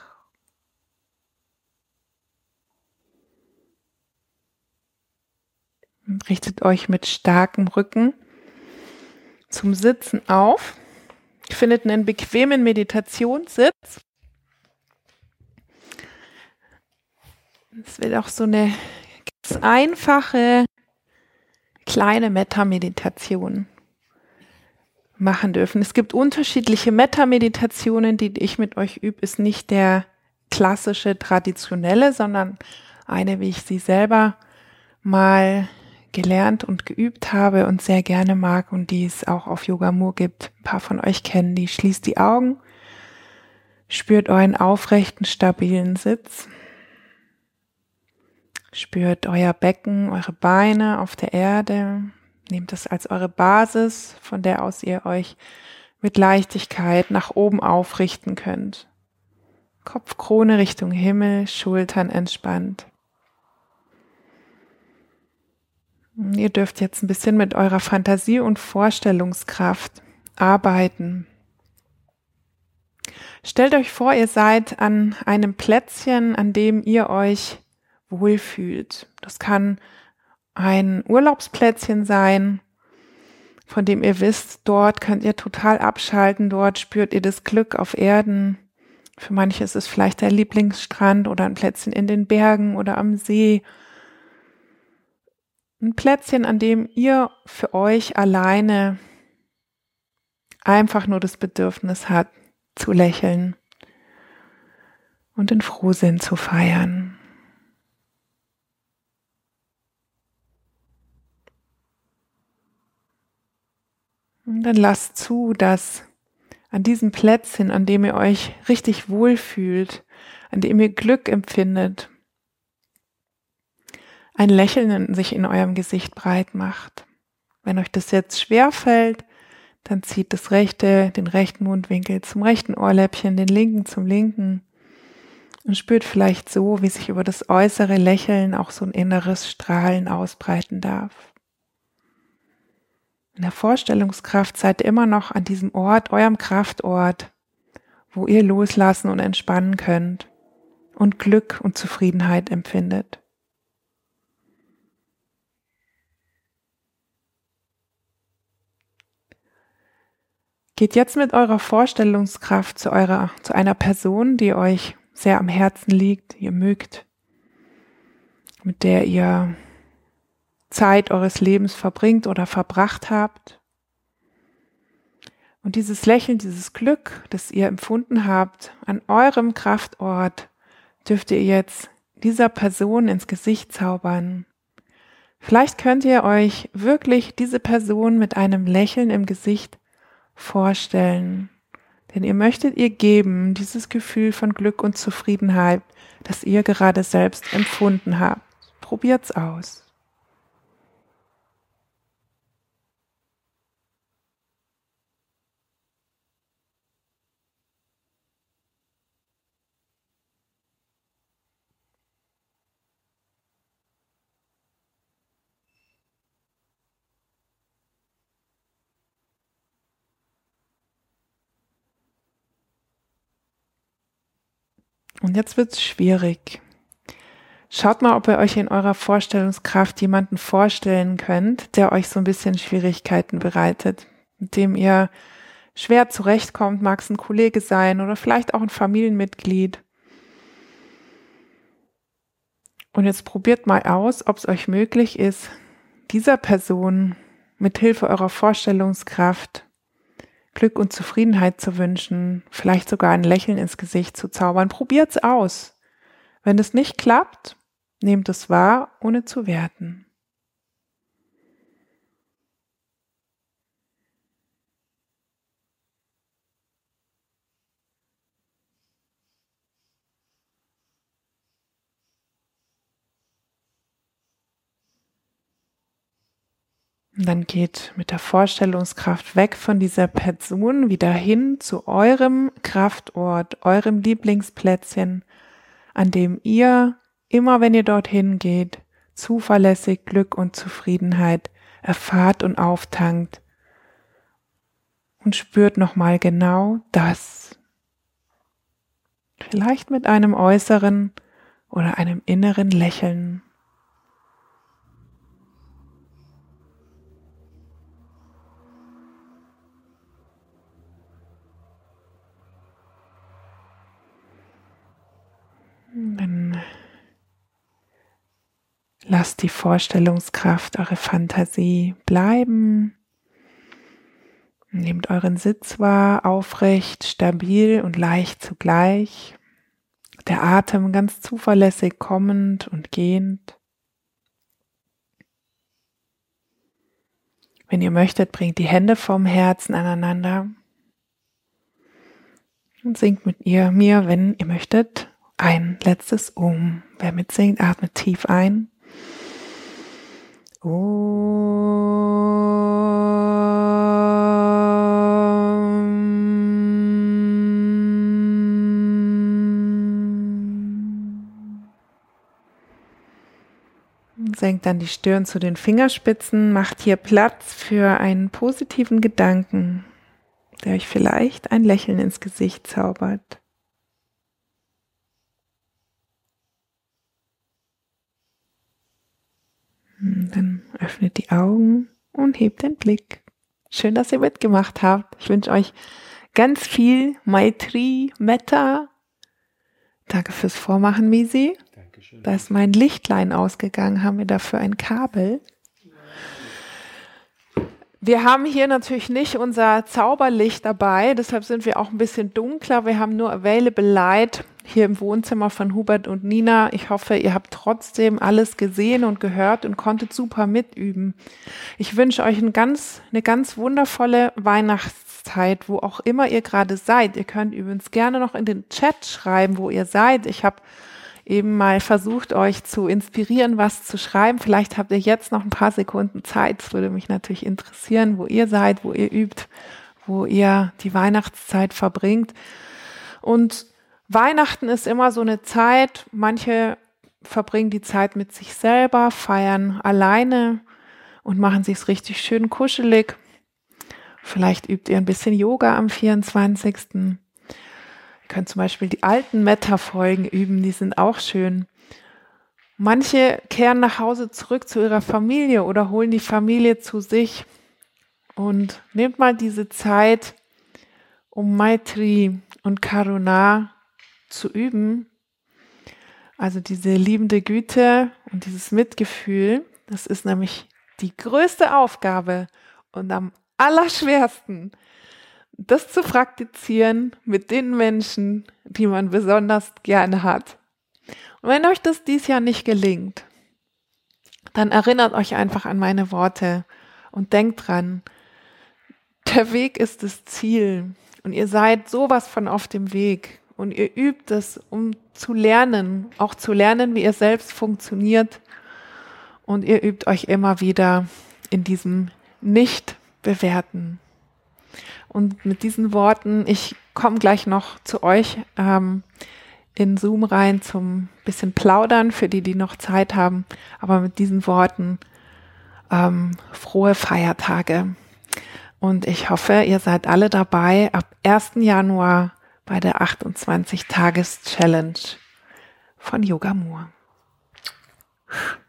Und richtet euch mit starkem Rücken zum Sitzen auf. Findet einen bequemen Meditationssitz. Es wird auch so eine ganz einfache, kleine Metta-Meditation machen dürfen. Es gibt unterschiedliche Metta-Meditationen, die ich mit euch übe, ist nicht der klassische, traditionelle, sondern eine, wie ich sie selber mal gelernt und geübt habe und sehr gerne mag und die es auch auf Yoga-Mur gibt. Ein paar von euch kennen die. Schließt die Augen, spürt euren aufrechten, stabilen Sitz. Spürt euer Becken, eure Beine auf der Erde. Nehmt das als eure Basis, von der aus ihr euch mit Leichtigkeit nach oben aufrichten könnt. Kopfkrone Richtung Himmel, Schultern entspannt. Ihr dürft jetzt ein bisschen mit eurer Fantasie und Vorstellungskraft arbeiten. Stellt euch vor, ihr seid an einem Plätzchen, an dem ihr euch wohlfühlt. Das kann ein Urlaubsplätzchen sein, von dem ihr wisst, dort könnt ihr total abschalten, dort spürt ihr das Glück auf Erden. Für manche ist es vielleicht der Lieblingsstrand oder ein Plätzchen in den Bergen oder am See. Ein Plätzchen, an dem ihr für euch alleine einfach nur das Bedürfnis habt, zu lächeln und den Frohsinn zu feiern. Und dann lasst zu, dass an diesem Plätzchen, an dem ihr euch richtig wohlfühlt, an dem ihr Glück empfindet, ein Lächeln sich in eurem Gesicht breit macht. Wenn euch das jetzt schwerfällt, dann zieht das rechte, den rechten Mundwinkel zum rechten Ohrläppchen, den linken zum linken und spürt vielleicht so, wie sich über das äußere Lächeln auch so ein inneres Strahlen ausbreiten darf. In der Vorstellungskraft seid ihr immer noch an diesem Ort, eurem Kraftort, wo ihr loslassen und entspannen könnt und Glück und Zufriedenheit empfindet. Geht jetzt mit eurer Vorstellungskraft zu eurer, zu einer Person, die euch sehr am Herzen liegt, ihr mögt, mit der ihr Zeit eures Lebens verbringt oder verbracht habt. Und dieses Lächeln, dieses Glück, das ihr empfunden habt, an eurem Kraftort, dürft ihr jetzt dieser Person ins Gesicht zaubern. Vielleicht könnt ihr euch wirklich diese Person mit einem Lächeln im Gesicht vorstellen. Denn ihr möchtet ihr geben, dieses Gefühl von Glück und Zufriedenheit, das ihr gerade selbst empfunden habt. Probiert's aus. Und jetzt wird's schwierig. Schaut mal, ob ihr euch in eurer Vorstellungskraft jemanden vorstellen könnt, der euch so ein bisschen Schwierigkeiten bereitet, mit dem ihr schwer zurechtkommt, mag es ein Kollege sein oder vielleicht auch ein Familienmitglied. Und jetzt probiert mal aus, ob es euch möglich ist, dieser Person mit Hilfe eurer Vorstellungskraft Glück und Zufriedenheit zu wünschen, vielleicht sogar ein Lächeln ins Gesicht zu zaubern. Probiert's aus. Wenn es nicht klappt, nehmt es wahr, ohne zu werten. Und dann geht mit der Vorstellungskraft weg von dieser Person wieder hin zu eurem Kraftort, eurem Lieblingsplätzchen, an dem ihr, immer wenn ihr dorthin geht, zuverlässig Glück und Zufriedenheit erfahrt und auftankt. Und spürt nochmal genau das. Vielleicht mit einem äußeren oder einem inneren Lächeln. Dann lasst die Vorstellungskraft, eure Fantasie bleiben. Nehmt euren Sitz wahr, aufrecht, stabil und leicht zugleich. Der Atem ganz zuverlässig kommend und gehend. Wenn ihr möchtet, bringt die Hände vom Herzen aneinander und singt mit ihr, mir, wenn ihr möchtet, ein letztes Om. Wer mitsingt, atmet tief ein. Om. Senkt dann die Stirn zu den Fingerspitzen, macht hier Platz für einen positiven Gedanken, der euch vielleicht ein Lächeln ins Gesicht zaubert. Dann öffnet die Augen und hebt den Blick. Schön, dass ihr mitgemacht habt. Ich wünsche euch ganz viel Maitri, Metta. Danke fürs Vormachen, Misi. Dankeschön. Da ist mein Lichtlein ausgegangen. Haben wir dafür ein Kabel? Wir haben hier natürlich nicht unser Zauberlicht dabei, deshalb sind wir auch ein bisschen dunkler. Wir haben nur Available Light hier im Wohnzimmer von Hubert und Nina. Ich hoffe, ihr habt trotzdem alles gesehen und gehört und konntet super mitüben. Ich wünsche euch ein ganz, eine ganz wundervolle Weihnachtszeit, wo auch immer ihr gerade seid. Ihr könnt übrigens gerne noch in den Chat schreiben, wo ihr seid. Ich habe eben mal versucht, euch zu inspirieren, was zu schreiben. Vielleicht habt ihr jetzt noch ein paar Sekunden Zeit. Es würde mich natürlich interessieren, wo ihr seid, wo ihr übt, wo ihr die Weihnachtszeit verbringt. Und Weihnachten ist immer so eine Zeit, manche verbringen die Zeit mit sich selber, feiern alleine und machen sich's richtig schön kuschelig. Vielleicht übt ihr ein bisschen Yoga am vierundzwanzigsten Ihr könnt zum Beispiel die alten Metta-Folgen üben, die sind auch schön. Manche kehren nach Hause zurück zu ihrer Familie oder holen die Familie zu sich. Und nehmt mal diese Zeit, um Maitri und Karuna zu üben. Also diese liebende Güte und dieses Mitgefühl, das ist nämlich die größte Aufgabe und am allerschwersten, das zu praktizieren mit den Menschen, die man besonders gerne hat. Und wenn euch das dies Jahr nicht gelingt, dann erinnert euch einfach an meine Worte und denkt dran, der Weg ist das Ziel und ihr seid sowas von auf dem Weg und ihr übt es, um zu lernen, auch zu lernen, wie ihr selbst funktioniert und ihr übt euch immer wieder in diesem Nicht-Bewerten. Und mit diesen Worten, ich komme gleich noch zu euch ähm, in Zoom rein zum bisschen Plaudern, für die, die noch Zeit haben. Aber mit diesen Worten ähm, frohe Feiertage. Und ich hoffe, ihr seid alle dabei ab ersten Januar bei der achtundzwanzig-Tages-Challenge von Yoga Moor.